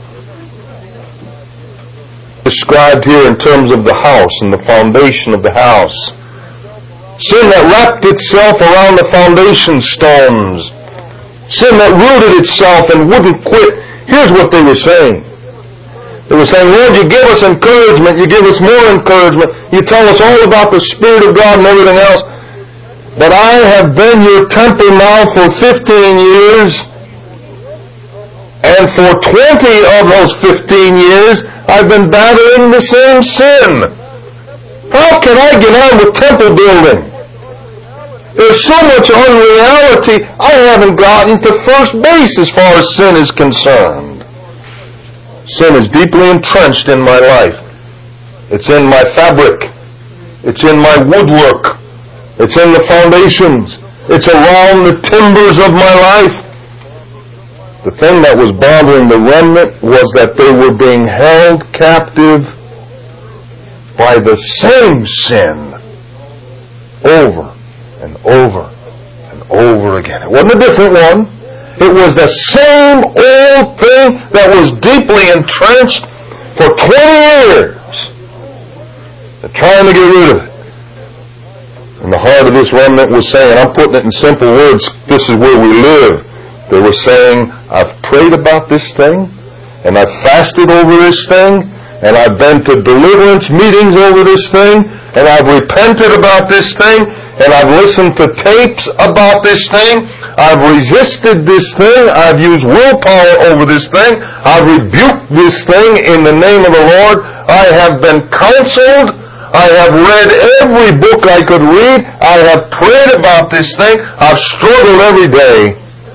Described here in terms of the house and the foundation of the house. Sin that wrapped itself around the foundation stones. Sin that rooted itself and wouldn't quit. Here's what they were saying. They were saying, Lord, you give us encouragement, you give us more encouragement, you tell us all about the Spirit of God and everything else, but I have been your temple now for fifteen years, and for twenty of those fifteen years, I've been battling the same sin. How can I get on with temple building? There's so much unreality, I haven't gotten to first base as far as sin is concerned. Sin is deeply entrenched in my life. It's in my fabric. It's in my woodwork. It's in the foundations. It's around the timbers of my life. The thing that was bothering the remnant was that they were being held captive by the same sin over and over and over again. It wasn't a different one. It was the same old thing that was deeply entrenched for twenty years. They're trying to get rid of it. And the heart of this remnant was saying, I'm putting it in simple words, this is where we live. They were saying, I've prayed about this thing, and I've fasted over this thing, and I've been to deliverance meetings over this thing, and I've repented about this thing, and I've listened to tapes about this thing. I've resisted this thing. I've used willpower over this thing. I've rebuked this thing in the name of the Lord. I have been counseled. I have read every book I could read. I have prayed about this thing. I've struggled every day.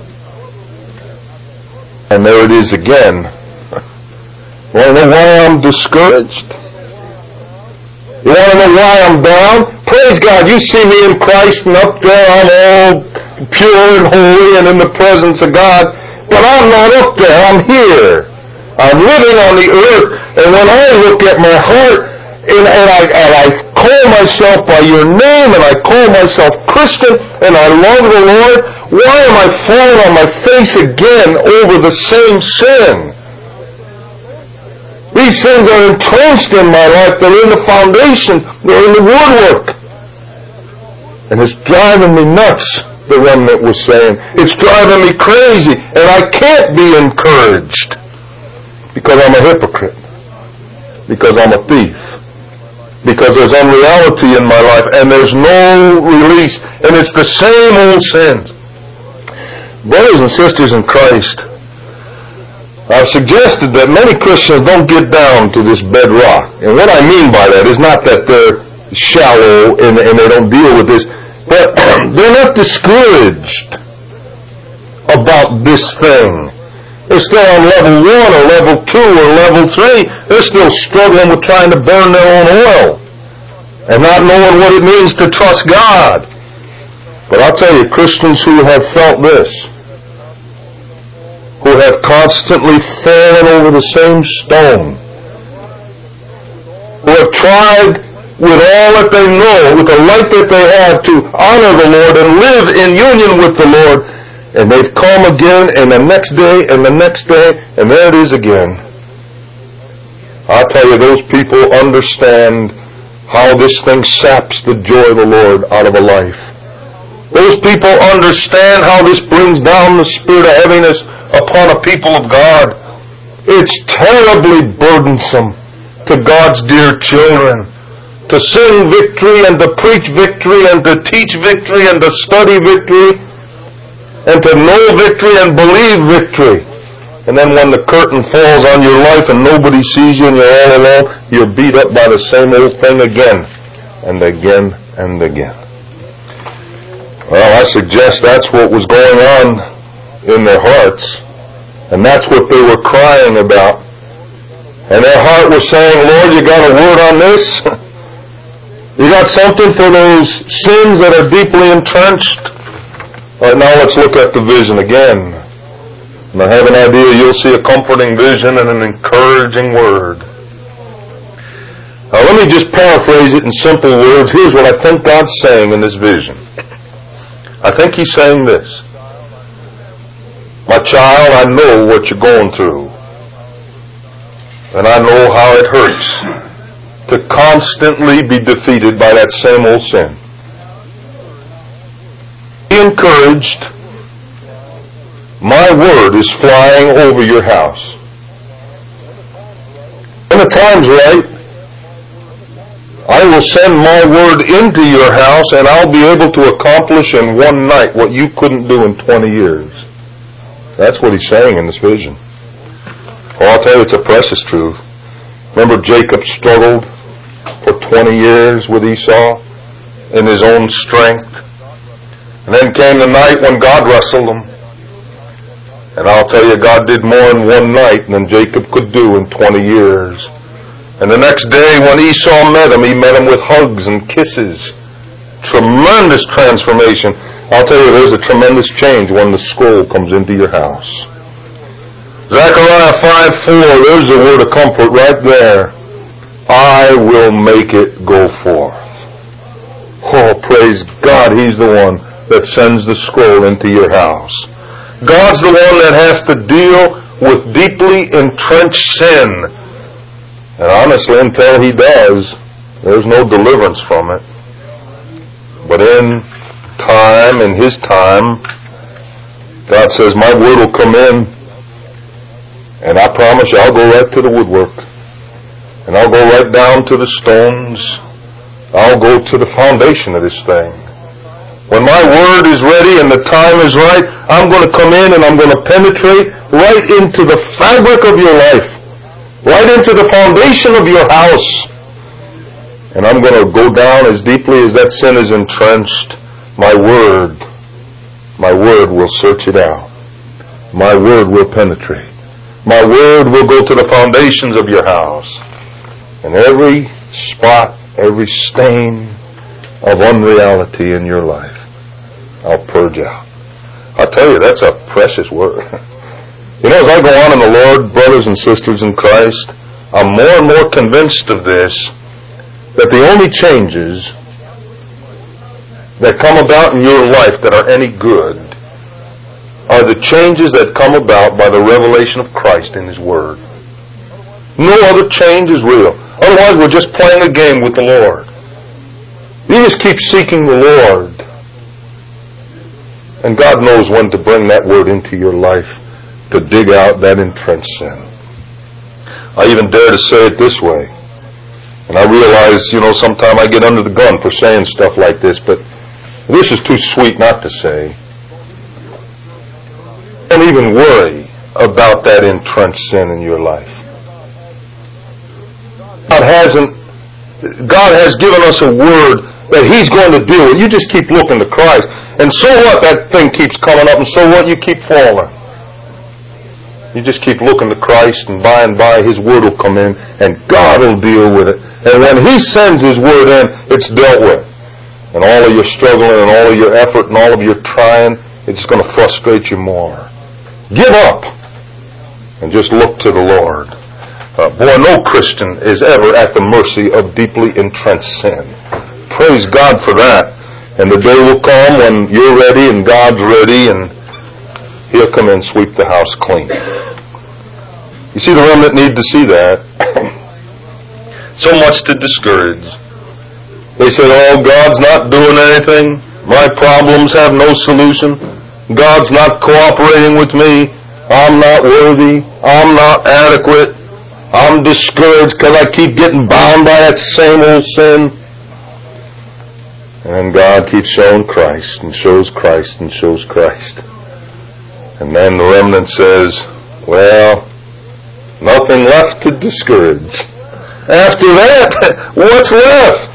And there it is again. Want to know why I'm discouraged? You want to know why I'm down? Praise God, you see me in Christ and up there I'm all pure and holy and in the presence of God. But I'm not up there, I'm here. I'm living on the earth, and when I look at my heart, and, and, I, and I call myself by your name, and I call myself Christian, and I love the Lord, why am I falling on my face again over the same sin? These sins are entrenched in my life. They're in the foundation. They're in the woodwork. And it's driving me nuts, the remnant was saying. It's driving me crazy. And I can't be encouraged because I'm a hypocrite. Because I'm a thief. Because there's unreality in my life. And there's no release. And it's the same old sins. Brothers and sisters in Christ, I've suggested that many Christians don't get down to this bedrock. And what I mean by that is not that they're shallow and, and they don't deal with this, but they're not discouraged about this thing. They're still on level one or level two or level three. They're still struggling with trying to burn their own oil and not knowing what it means to trust God. But I'll tell you, Christians who have felt this, who have constantly fallen over the same stone, who have tried with all that they know, with the light that they have, to honor the Lord and live in union with the Lord, and they've come again, and the next day, and the next day, and there it is again. I'll tell you, those people understand how this thing saps the joy of the Lord out of a life. Those people understand how this brings down the spirit of heaviness upon a people of God. It's terribly burdensome to God's dear children to sing victory and to preach victory and to teach victory and to study victory and to know victory and believe victory. And then when the curtain falls on your life and nobody sees you and you're all alone, you're beat up by the same old thing again and again and again. Well, I suggest that's what was going on in their hearts. And that's what they were crying about. And their heart was saying, Lord, you got a word on this? You got something for those sins that are deeply entrenched? All right, now let's look at the vision again. And I have an idea you'll see a comforting vision and an encouraging word. Now let me just paraphrase it in simple words. Here's what I think God's saying in this vision. I think He's saying this. My child, I know what you're going through. And I know how it hurts to constantly be defeated by that same old sin. Be encouraged. My word is flying over your house. When the time's right, I will send my word into your house, and I'll be able to accomplish in one night what you couldn't do in twenty years. That's what he's saying in this vision. Well, I'll tell you, it's a precious truth. Remember, Jacob struggled for twenty years with Esau in his own strength. And then came the night when God wrestled him. And I'll tell you, God did more in one night than Jacob could do in twenty years. And the next day when Esau met him, he met him with hugs and kisses. Tremendous transformation. I'll tell you, there's a tremendous change when the scroll comes into your house. Zechariah five four, there's a word of comfort right there. I will make it go forth. Oh, praise God, he's the one that sends the scroll into your house. God's the one that has to deal with deeply entrenched sin. And honestly, until he does, there's no deliverance from it. But in time, in his time, God says, my word will come in, and I promise you, I'll go right to the woodwork. And I'll go right down to the stones. I'll go to the foundation of this thing. When my word is ready and the time is right, I'm going to come in and I'm going to penetrate right into the fabric of your life. Right into the foundation of your house. And I'm going to go down as deeply as that sin is entrenched. My word, my word will search it out. My word will penetrate. My word will go to the foundations of your house. And every spot, every stain of unreality in your life, I'll purge out. I tell you, that's a precious word. You know, as I go on in the Lord, brothers and sisters in Christ, I'm more and more convinced of this, that the only changes that come about in your life that are any good are the changes that come about by the revelation of Christ in His Word. No other change is real. Otherwise, we're just playing a game with the Lord. You just keep seeking the Lord, and God knows when to bring that Word into your life to dig out that entrenched sin. I even dare to say it this way, and I realize, you know, sometimes I get under the gun for saying stuff like this, but this is too sweet not to say. Don't even worry about that entrenched sin in your life. God hasn't, God has given us a word that He's going to do it. You just keep looking to Christ. And so what? That thing keeps coming up, and so what? You keep falling. You just keep looking to Christ, and by and by His word will come in, and God will deal with it. And when He sends His word in, it's dealt with. And all of your struggling and all of your effort and all of your trying, it's just going to frustrate you more. Give up and just look to the Lord. Uh, boy, no Christian is ever at the mercy of deeply entrenched sin. Praise God for that. And the day will come when you're ready and God's ready, and He'll come in and sweep the house clean. You see, the remnant need to see that. So much to discourage. They say, oh, God's not doing anything. My problems have no solution. God's not cooperating with me. I'm not worthy. I'm not adequate. I'm discouraged because I keep getting bound by that same old sin. And God keeps showing Christ and shows Christ and shows Christ. And then the remnant says, well, nothing left to discourage. After that, what's left?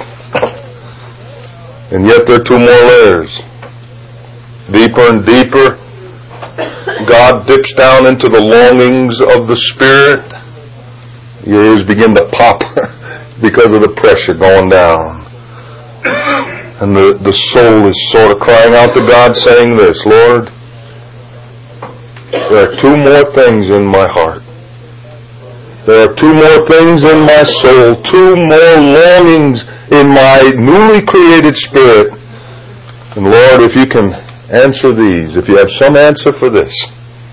And yet there are two more layers. Deeper and deeper, God dips down into the longings of the Spirit. Your ears begin to pop because of the pressure going down. And the, the soul is sort of crying out to God, saying this, Lord, there are two more things in my heart. There are two more things in my soul, two more longings in my newly created spirit. And Lord, if you can answer these, if you have some answer for this,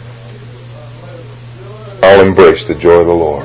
I'll embrace the joy of the Lord.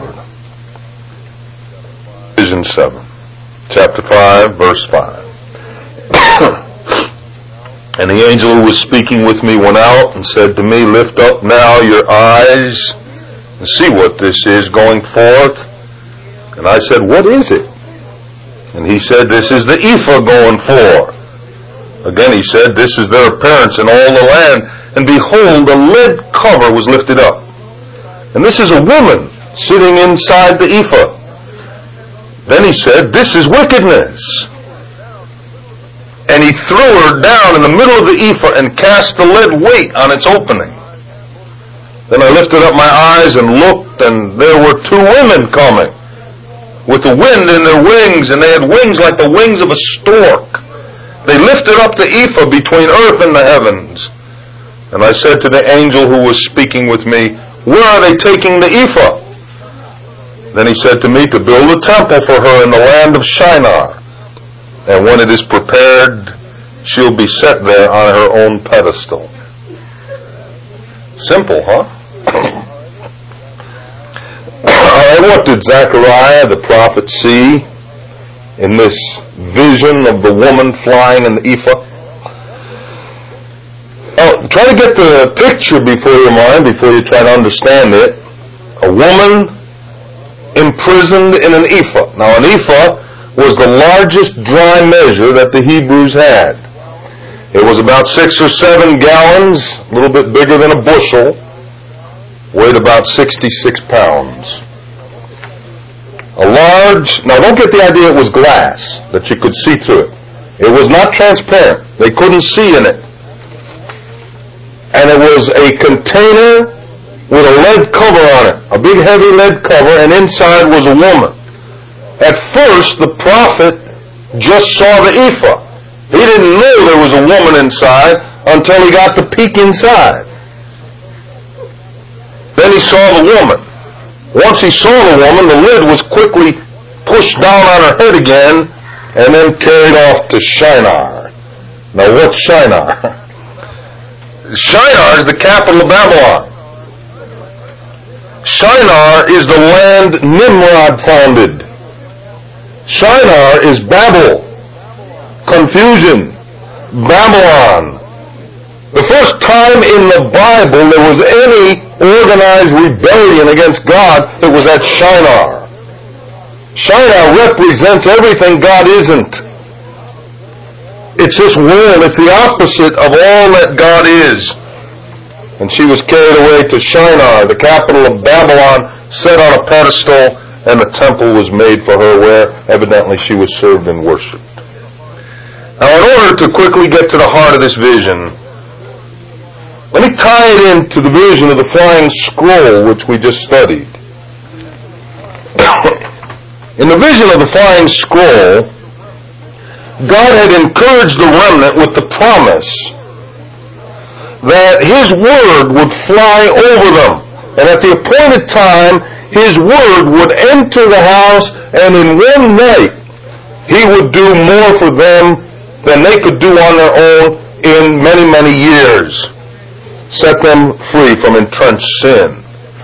Vision seven, chapter five, verse five. And the angel who was speaking with me went out and said to me, "Lift up now your eyes and see what this is going forth." And I said, "What is it?" And he said, "This is the ephah going forth." Again he said, "This is their appearance in all the land." And behold, a lead cover was lifted up. And this is a woman sitting inside the ephah. Then he said, "This is wickedness." And he threw her down in the middle of the ephah and cast the lead weight on its opening. Then I lifted up my eyes and looked, and there were two women coming, with the wind in their wings, and they had wings like the wings of a stork. They lifted up the ephah between earth and the heavens. And I said to the angel who was speaking with me, "Where are they taking the ephah?" Then he said to me, "To build a temple for her in the land of Shinar. And when it is prepared, she'll be set there on her own pedestal." Simple, huh? And what did Zechariah the prophet see in this vision of the woman flying in the ephah? Now, try to get the picture before your mind, before you try to understand it. A woman imprisoned in an ephah. Now, an ephah was the largest dry measure that the Hebrews had. It was about six or seven gallons, a little bit bigger than a bushel, weighed about sixty-six pounds. A large, now don't get the idea it was glass, that you could see through it. It was not transparent. They couldn't see in it. And it was a container with a lead cover on it, a big heavy lead cover, and inside was a woman. At first, the prophet just saw the ephah. He didn't know there was a woman inside until he got to peek inside. Then he saw the woman. Once he saw the woman, the lid was quickly pushed down on her head again and then carried off to Shinar. Now, what's Shinar? Shinar is the capital of Babylon. Shinar is the land Nimrod founded. Shinar is Babel, confusion, Babylon. The first time in the Bible there was any organized rebellion against God, it was at Shinar. Shinar represents everything God isn't. It's this world, it's the opposite of all that God is. And she was carried away to Shinar, the capital of Babylon, set on a pedestal, and a temple was made for her where evidently she was served and worshipped. Now, in order to quickly get to the heart of this vision, let me tie it into the vision of the flying scroll which we just studied. In the vision of the flying scroll, God had encouraged the remnant with the promise that His word would fly over them. And at the appointed time, His word would enter the house, and in one night, He would do more for them than they could do on their own in many, many years. Set them free from entrenched sin.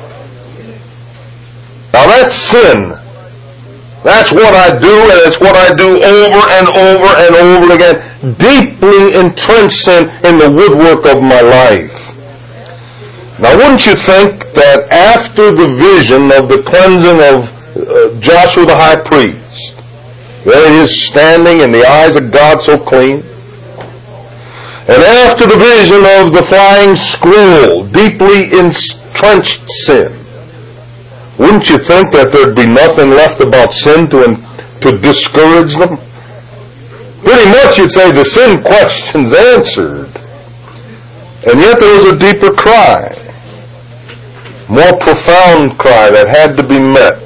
Now that's sin. That's what I do, and it's what I do over and over and over again. Deeply entrenched sin in the woodwork of my life. Now wouldn't you think that after the vision of the cleansing of uh, Joshua the high priest, there he is standing in the eyes of God so clean, and after the vision of the flying scroll, deeply entrenched sin, wouldn't you think that there'd be nothing left about sin to, to discourage them? Pretty much you'd say the sin question's answered. And yet there was a deeper cry, more profound cry that had to be met.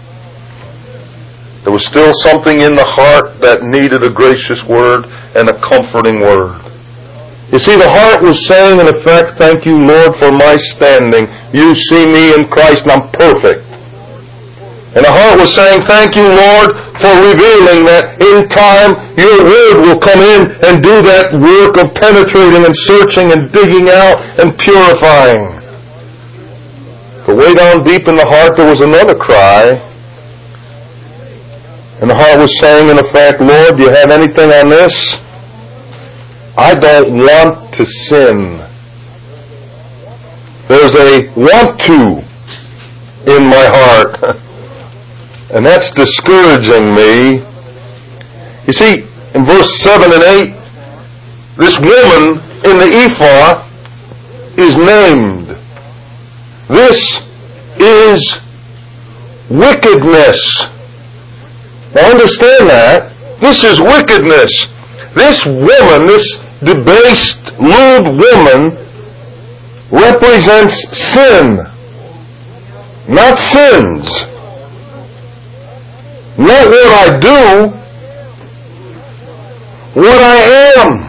There was still something in the heart that needed a gracious word and a comforting word. You see, the heart was saying in effect, "Thank you, Lord, for my standing. You see me in Christ and I'm perfect." And the heart was saying, "Thank you, Lord, for revealing that in time your word will come in and do that work of penetrating and searching and digging out and purifying." But way down deep in the heart there was another cry. And the heart was saying in effect, "Lord, do you have anything on this?" I don't want to sin. There's a want to in my heart. And that's discouraging me. You see, in verse seven and eight, this woman in the ephah is named. This is wickedness. Now understand that. This is wickedness. This woman, this debased, lewd woman, represents sin. Not sins. Not what I do. What I am.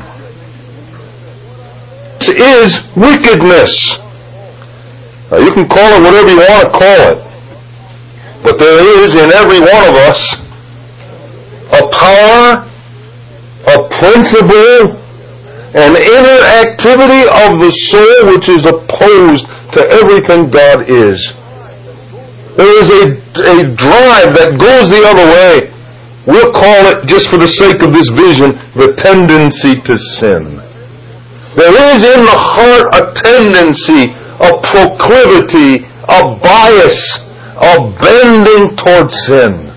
This is wickedness. Now you can call it whatever you want to call it. But there is in every one of us a power, a principle, an inner activity of the soul which is opposed to everything God is. There is a, a drive that goes the other way. We'll call it, just for the sake of this vision, the tendency to sin. There is in the heart a tendency, a proclivity, a bias, a bending towards sin.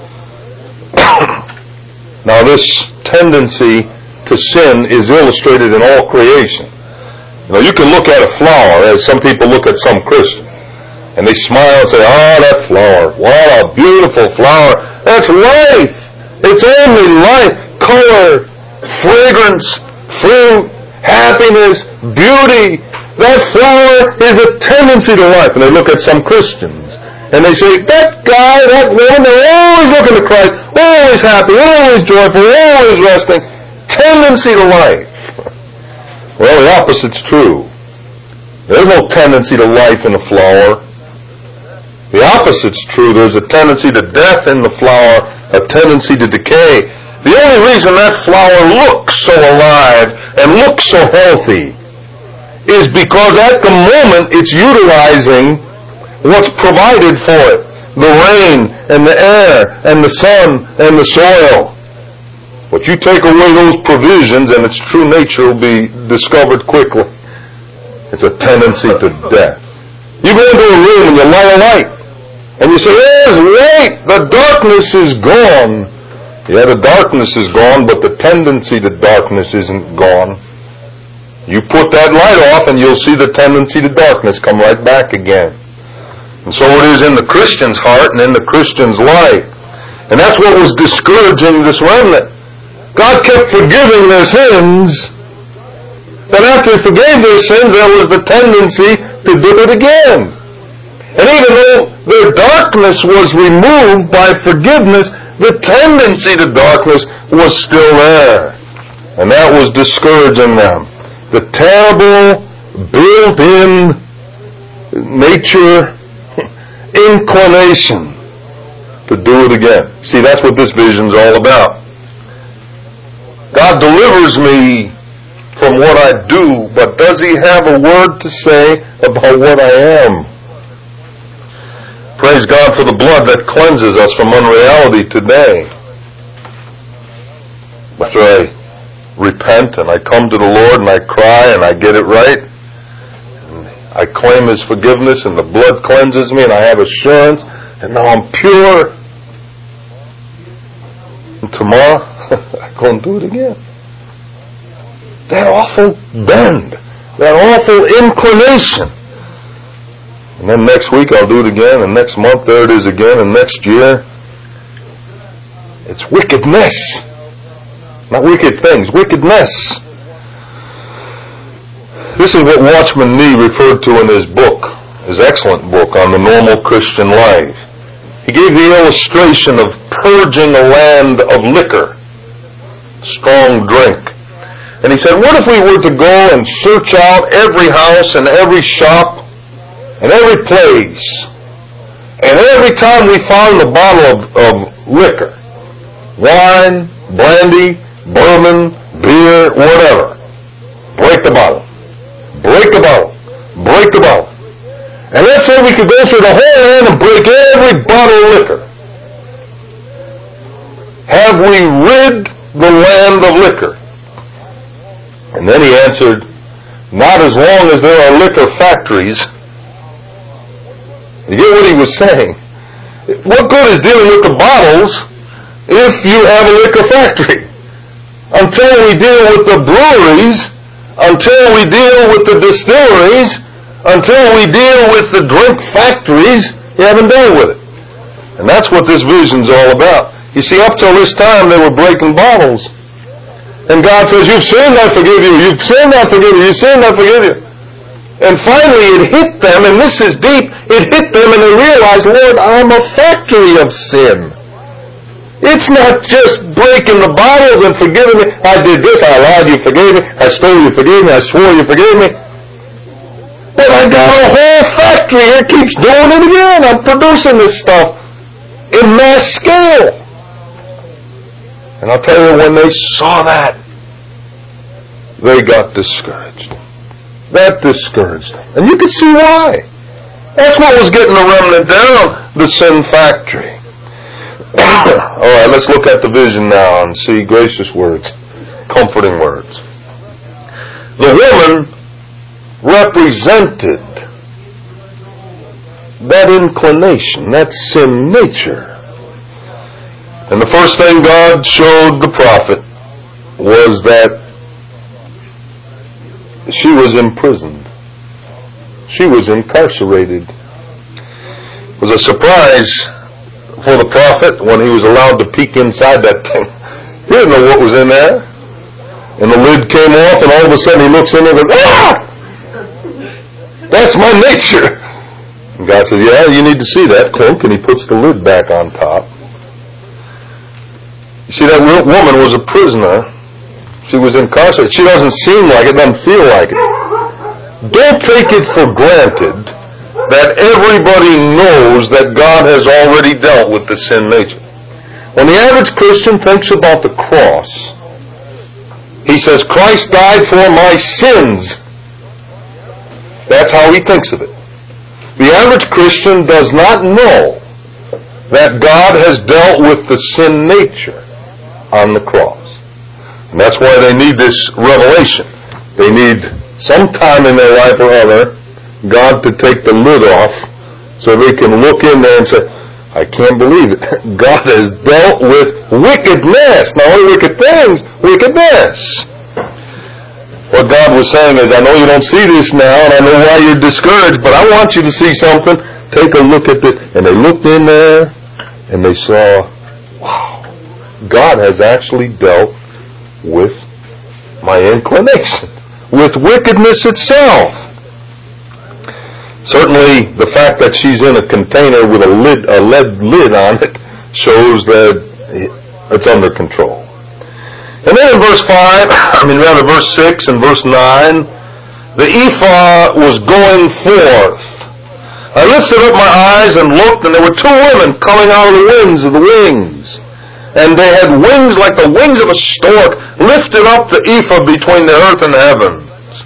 Now this tendency to sin is illustrated in all creation. You know, you can look at a flower, as some people look at some Christians, and they smile and say, "Oh, that flower, what a beautiful flower. That's life. It's only life. Color, fragrance, fruit, happiness, beauty. That flower is a tendency to life." And they look at some Christians, and they say, "That guy, that woman, they're always looking to Christ, always happy, always joyful, always resting. Tendency to life." Well, the opposite's true. There's no tendency to life in a flower. The opposite's true. There's a tendency to death in the flower, a tendency to decay. The only reason that flower looks so alive and looks so healthy is because at the moment it's utilizing what's provided for it. The rain and the air and the sun and the soil. But you take away those provisions and its true nature will be discovered quickly. It's a tendency to death. You go into a room and you light a light and you say, "There's light, the darkness is gone." Yeah, the darkness is gone, but the tendency to darkness isn't gone. You put that light off and you'll see the tendency to darkness come right back again. And so it is in the Christian's heart and in the Christian's life. And that's what was discouraging this remnant. God kept forgiving their sins, but after He forgave their sins, there was the tendency to do it again. And even though their darkness was removed by forgiveness, the tendency to darkness was still there. And that was discouraging them. The terrible, built-in nature inclination to do it again. See, that's what this vision's all about. God delivers me from what I do, but does He have a word to say about what I am? Praise God for the blood that cleanses us from unreality today. After I repent and I come to the Lord and I cry and I get it right, and I claim His forgiveness and the blood cleanses me and I have assurance and now I'm pure, and tomorrow I go and do it again. That awful bend, that awful inclination. And then next week I'll do it again, and next month there it is again, and next year. It's wickedness. Not wicked things, wickedness. This is what Watchman Nee referred to in his book, his excellent book on the normal Christian life. He gave the illustration of purging a land of liquor, strong drink. And he said, what if we were to go and search out every house and every shop and every place, and every time we found a bottle of, of liquor, wine, brandy, bourbon, beer, whatever, break the bottle, break the bottle, break the bottle. And let's say we could go through the whole land and break every bottle of liquor. Have we rid the land of liquor? And then he answered, not as long as there are liquor factories. You get what he was saying? What good is dealing with the bottles if you have a liquor factory? Until we deal with the breweries, until we deal with the distilleries, until we deal with the drink factories, you haven't dealt with it. And that's what this vision's all about. You see, up till this time they were breaking bottles. And God says, you've sinned, I forgive you. You've sinned, I forgive you. You've sinned, I forgive you. And finally it hit them, and this is deep, it hit them and they realized, Lord, I'm a factory of sin. It's not just breaking the bottles and forgiving me. I did this, I lied, you forgave me. I stole, you forgave me. I swore, you forgave me. But I got a whole factory here, keeps doing it again. I'm producing this stuff in mass scale. And I'll tell you, when they saw that, they got discouraged. That discouraged them. And you could see why. That's what was getting the remnant down, the sin factory. All right, let's look at the vision now and see gracious words, comforting words. The woman represented that inclination, that sin nature. And the first thing God showed the prophet was that she was imprisoned. She was incarcerated. It was a surprise for the prophet when he was allowed to peek inside that thing. He didn't know what was in there. And the lid came off, and all of a sudden he looks in there and goes, ah! That's my nature. And God says, yeah, you need to see that, clunk, and he puts the lid back on top. You see, that woman was a prisoner. She was incarcerated. She doesn't seem like it, doesn't feel like it. Don't take it for granted that everybody knows that God has already dealt with the sin nature. When the average Christian thinks about the cross, he says, Christ died for my sins. That's how he thinks of it. The average Christian does not know that God has dealt with the sin nature on the cross. And that's why they need this revelation. They need some time in their life or other God to take the lid off so they can look in there and say, I can't believe it. God has dealt with wickedness. Not only wicked things, wickedness. What God was saying is, I know you don't see this now, and I know why you're discouraged, but I want you to see something. Take a look at this. And they looked in there, and they saw, wow, God has actually dealt with my inclination, with wickedness itself. Certainly, the fact that she's in a container with a lid, a lead lid on it, shows that it's under control. And then in verse five, I mean rather verse six and verse nine, the ephah was going forth. I lifted up my eyes and looked, and there were two women coming out of the winds of the wings. And they had wings like the wings of a stork, lifted up the ephah between the earth and the heavens.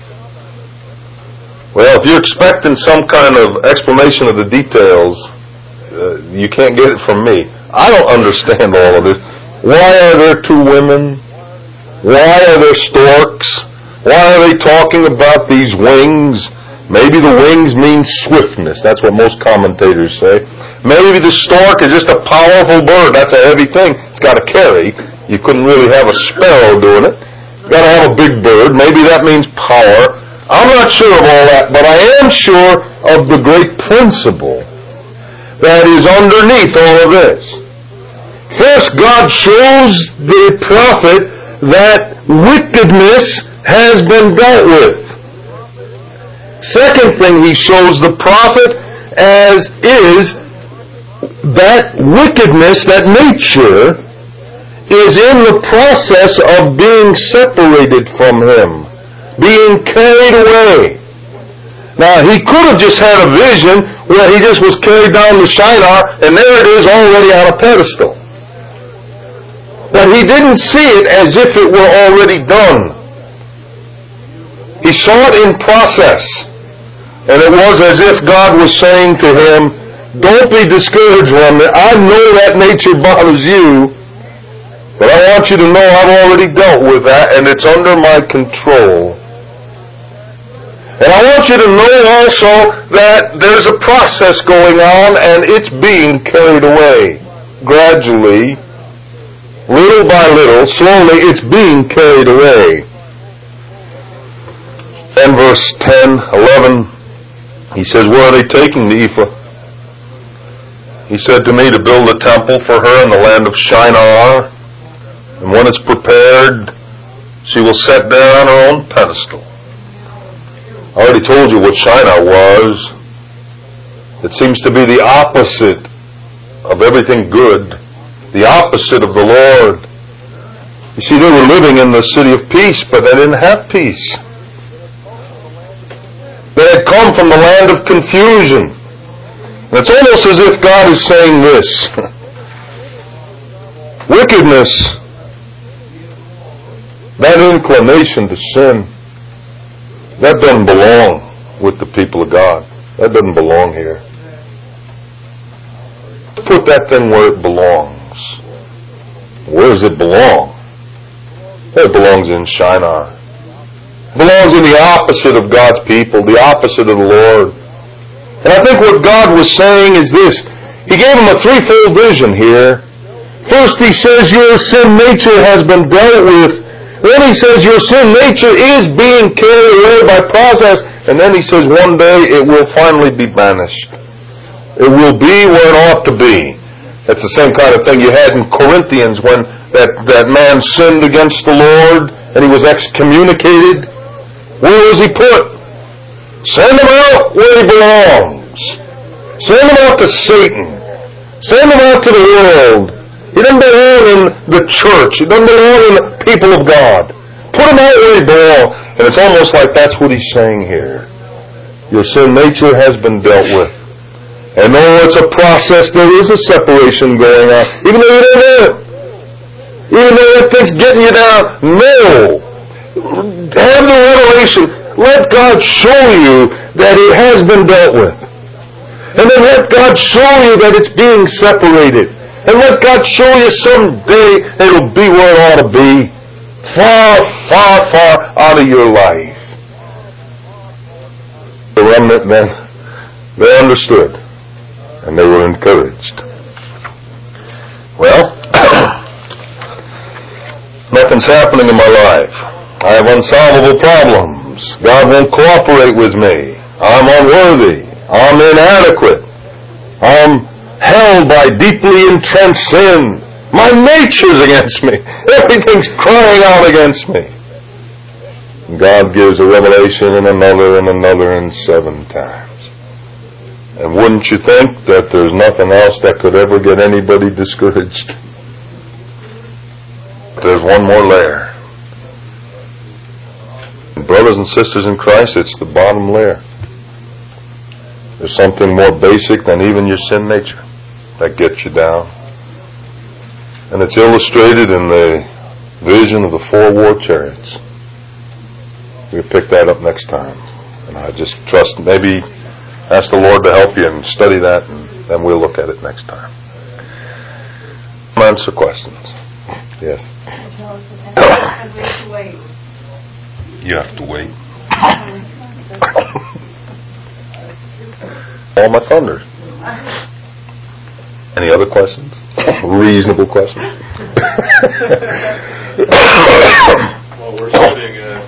Well, if you're expecting some kind of explanation of the details, uh, you can't get it from me. I don't understand all of this. Why are there two women? Why are there storks? Why are they talking about these wings? Maybe the wings mean swiftness. That's what most commentators say. Maybe the stork is just a powerful bird. That's a heavy thing. It's got to carry. You couldn't really have a sparrow doing it. You've got to have a big bird. Maybe that means power. I'm not sure of all that, but I am sure of the great principle that is underneath all of this. First, God shows the prophet that wickedness has been dealt with. Second thing he shows the prophet as is that wickedness, that nature, is in the process of being separated from him, being carried away. Now, he could have just had a vision where he just was carried down to Shinar, and there it is already on a pedestal. But he didn't see it as if it were already done. He saw it in process. And it was as if God was saying to him, don't be discouraged, remnant. I know that nature bothers you, But I want you to know I've already dealt with that, and it's under my control. And I want you to know also that there's a process going on, and it's being carried away. Gradually, little by little, slowly, it's being carried away. And verse ten, eleven, he says, where are they taking the ephah? He said to me to build a temple for her in the land of Shinar. And when it's prepared, she will set there on her own pedestal. I already told you what Shinar was. It seems to be the opposite of everything good. The opposite of the Lord. You see, they were living in the city of peace, but they didn't have peace. They had come from the land of confusion. And it's almost as if God is saying this. Wickedness, that inclination to sin, that doesn't belong with the people of God. That doesn't belong here. Put that thing where it belongs. Where does it belong? It belongs in Shinar. It belongs in the opposite of God's people, the opposite of the Lord. And I think what God was saying is this. He gave him a threefold vision here. First he says your sin nature has been dealt with. Then he says your sin nature is being carried away by process. And then he says one day it will finally be banished. It will be where it ought to be. That's the same kind of thing you had in Corinthians when that, that man sinned against the Lord and he was excommunicated. Where was he put? Send him out where he belongs. Send him out to Satan. Send him out to the world. He doesn't belong in the church. He doesn't belong in the people of God. Put him out where he belongs. And it's almost like that's what he's saying here. Your sin nature has been dealt with. And though it's a process, there is a separation going on. Even though you don't know it. Even though that thing's getting you down. No. Have the revelation. Let God show you that it has been dealt with. And then let God show you that it's being separated. And let God show you someday it'll be where it ought to be. Far, far, far out of your life. The remnant then, they understood. And they were encouraged. Well, nothing's happening in my life. I have unsolvable problems. God won't cooperate with me. I'm unworthy. I'm inadequate. I'm held by deeply entrenched sin. My nature's against me. Everything's crying out against me. God gives a revelation and another and another and seven times. And wouldn't you think that there's nothing else that could ever get anybody discouraged? There's one more layer. And brothers and sisters in Christ, it's the bottom layer. There's something more basic than even your sin nature that gets you down. And it's illustrated in the vision of the four war chariots. We'll pick that up next time. And I just trust, maybe ask the Lord to help you and study that, and then we'll look at it next time. Answer questions. Yes. You have to wait. All my thunder. Any other questions? Reasonable questions? Well, we're studying uh,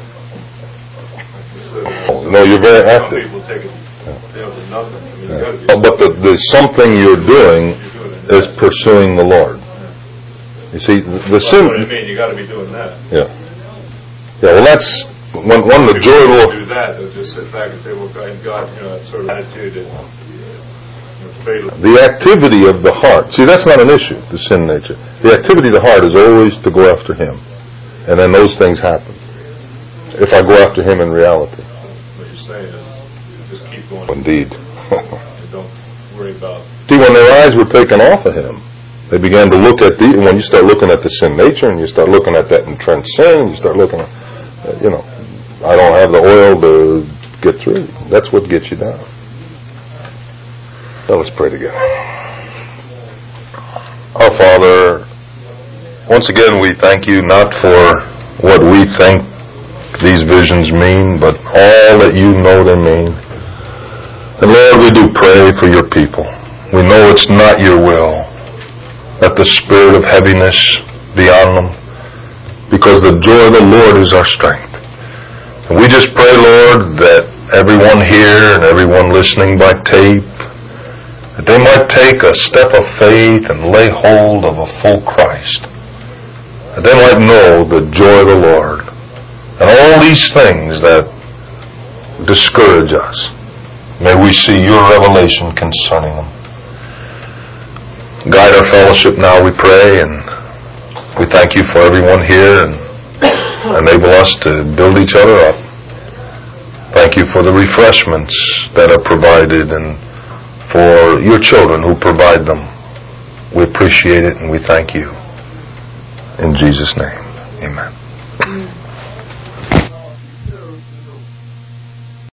oh, no, you're very some active. people take it, you know, for nothing. I mean, you Yeah. gotta be- Oh, but the, the something you're doing is pursuing the Lord. You see, the, the That's what I sin. mean. You got to be doing that. Yeah. Yeah. Well, that's when when the People joy of the don't Lord. do that. They'll just sit back and say, "Well, God, God, you know, that sort of attitude and you know, fatal." The activity of the heart. See, that's not an issue. The sin nature. The activity of the heart is always to go after Him, and then those things happen. If I go after Him in reality. What you're saying is, just keep going. Indeed. And don't worry about. See, when their eyes were taken off of Him, they began to look at the, and when you start looking at the sin nature, and you start looking at that entrenched sin, and you start looking at, you know, I don't have the oil to get through. That's what gets you down. Now let's pray together. Our Father, Once again, we thank you not for what we think these visions mean, but all that you know they mean. And Lord, we do pray for your people. We know it's not your will that the spirit of heaviness be on them, because the joy of the Lord is our strength. And we just pray, Lord, that everyone here and everyone listening by tape, that they might take a step of faith and lay hold of a full Christ. That they might know the joy of the Lord. And all these things that discourage us, may we see your revelation concerning them. Guide our fellowship now, we pray, and we thank you for everyone here and enable us to build each other up. Thank you for the refreshments that are provided and for your children who provide them. We appreciate it and we thank you. In Jesus' name, amen.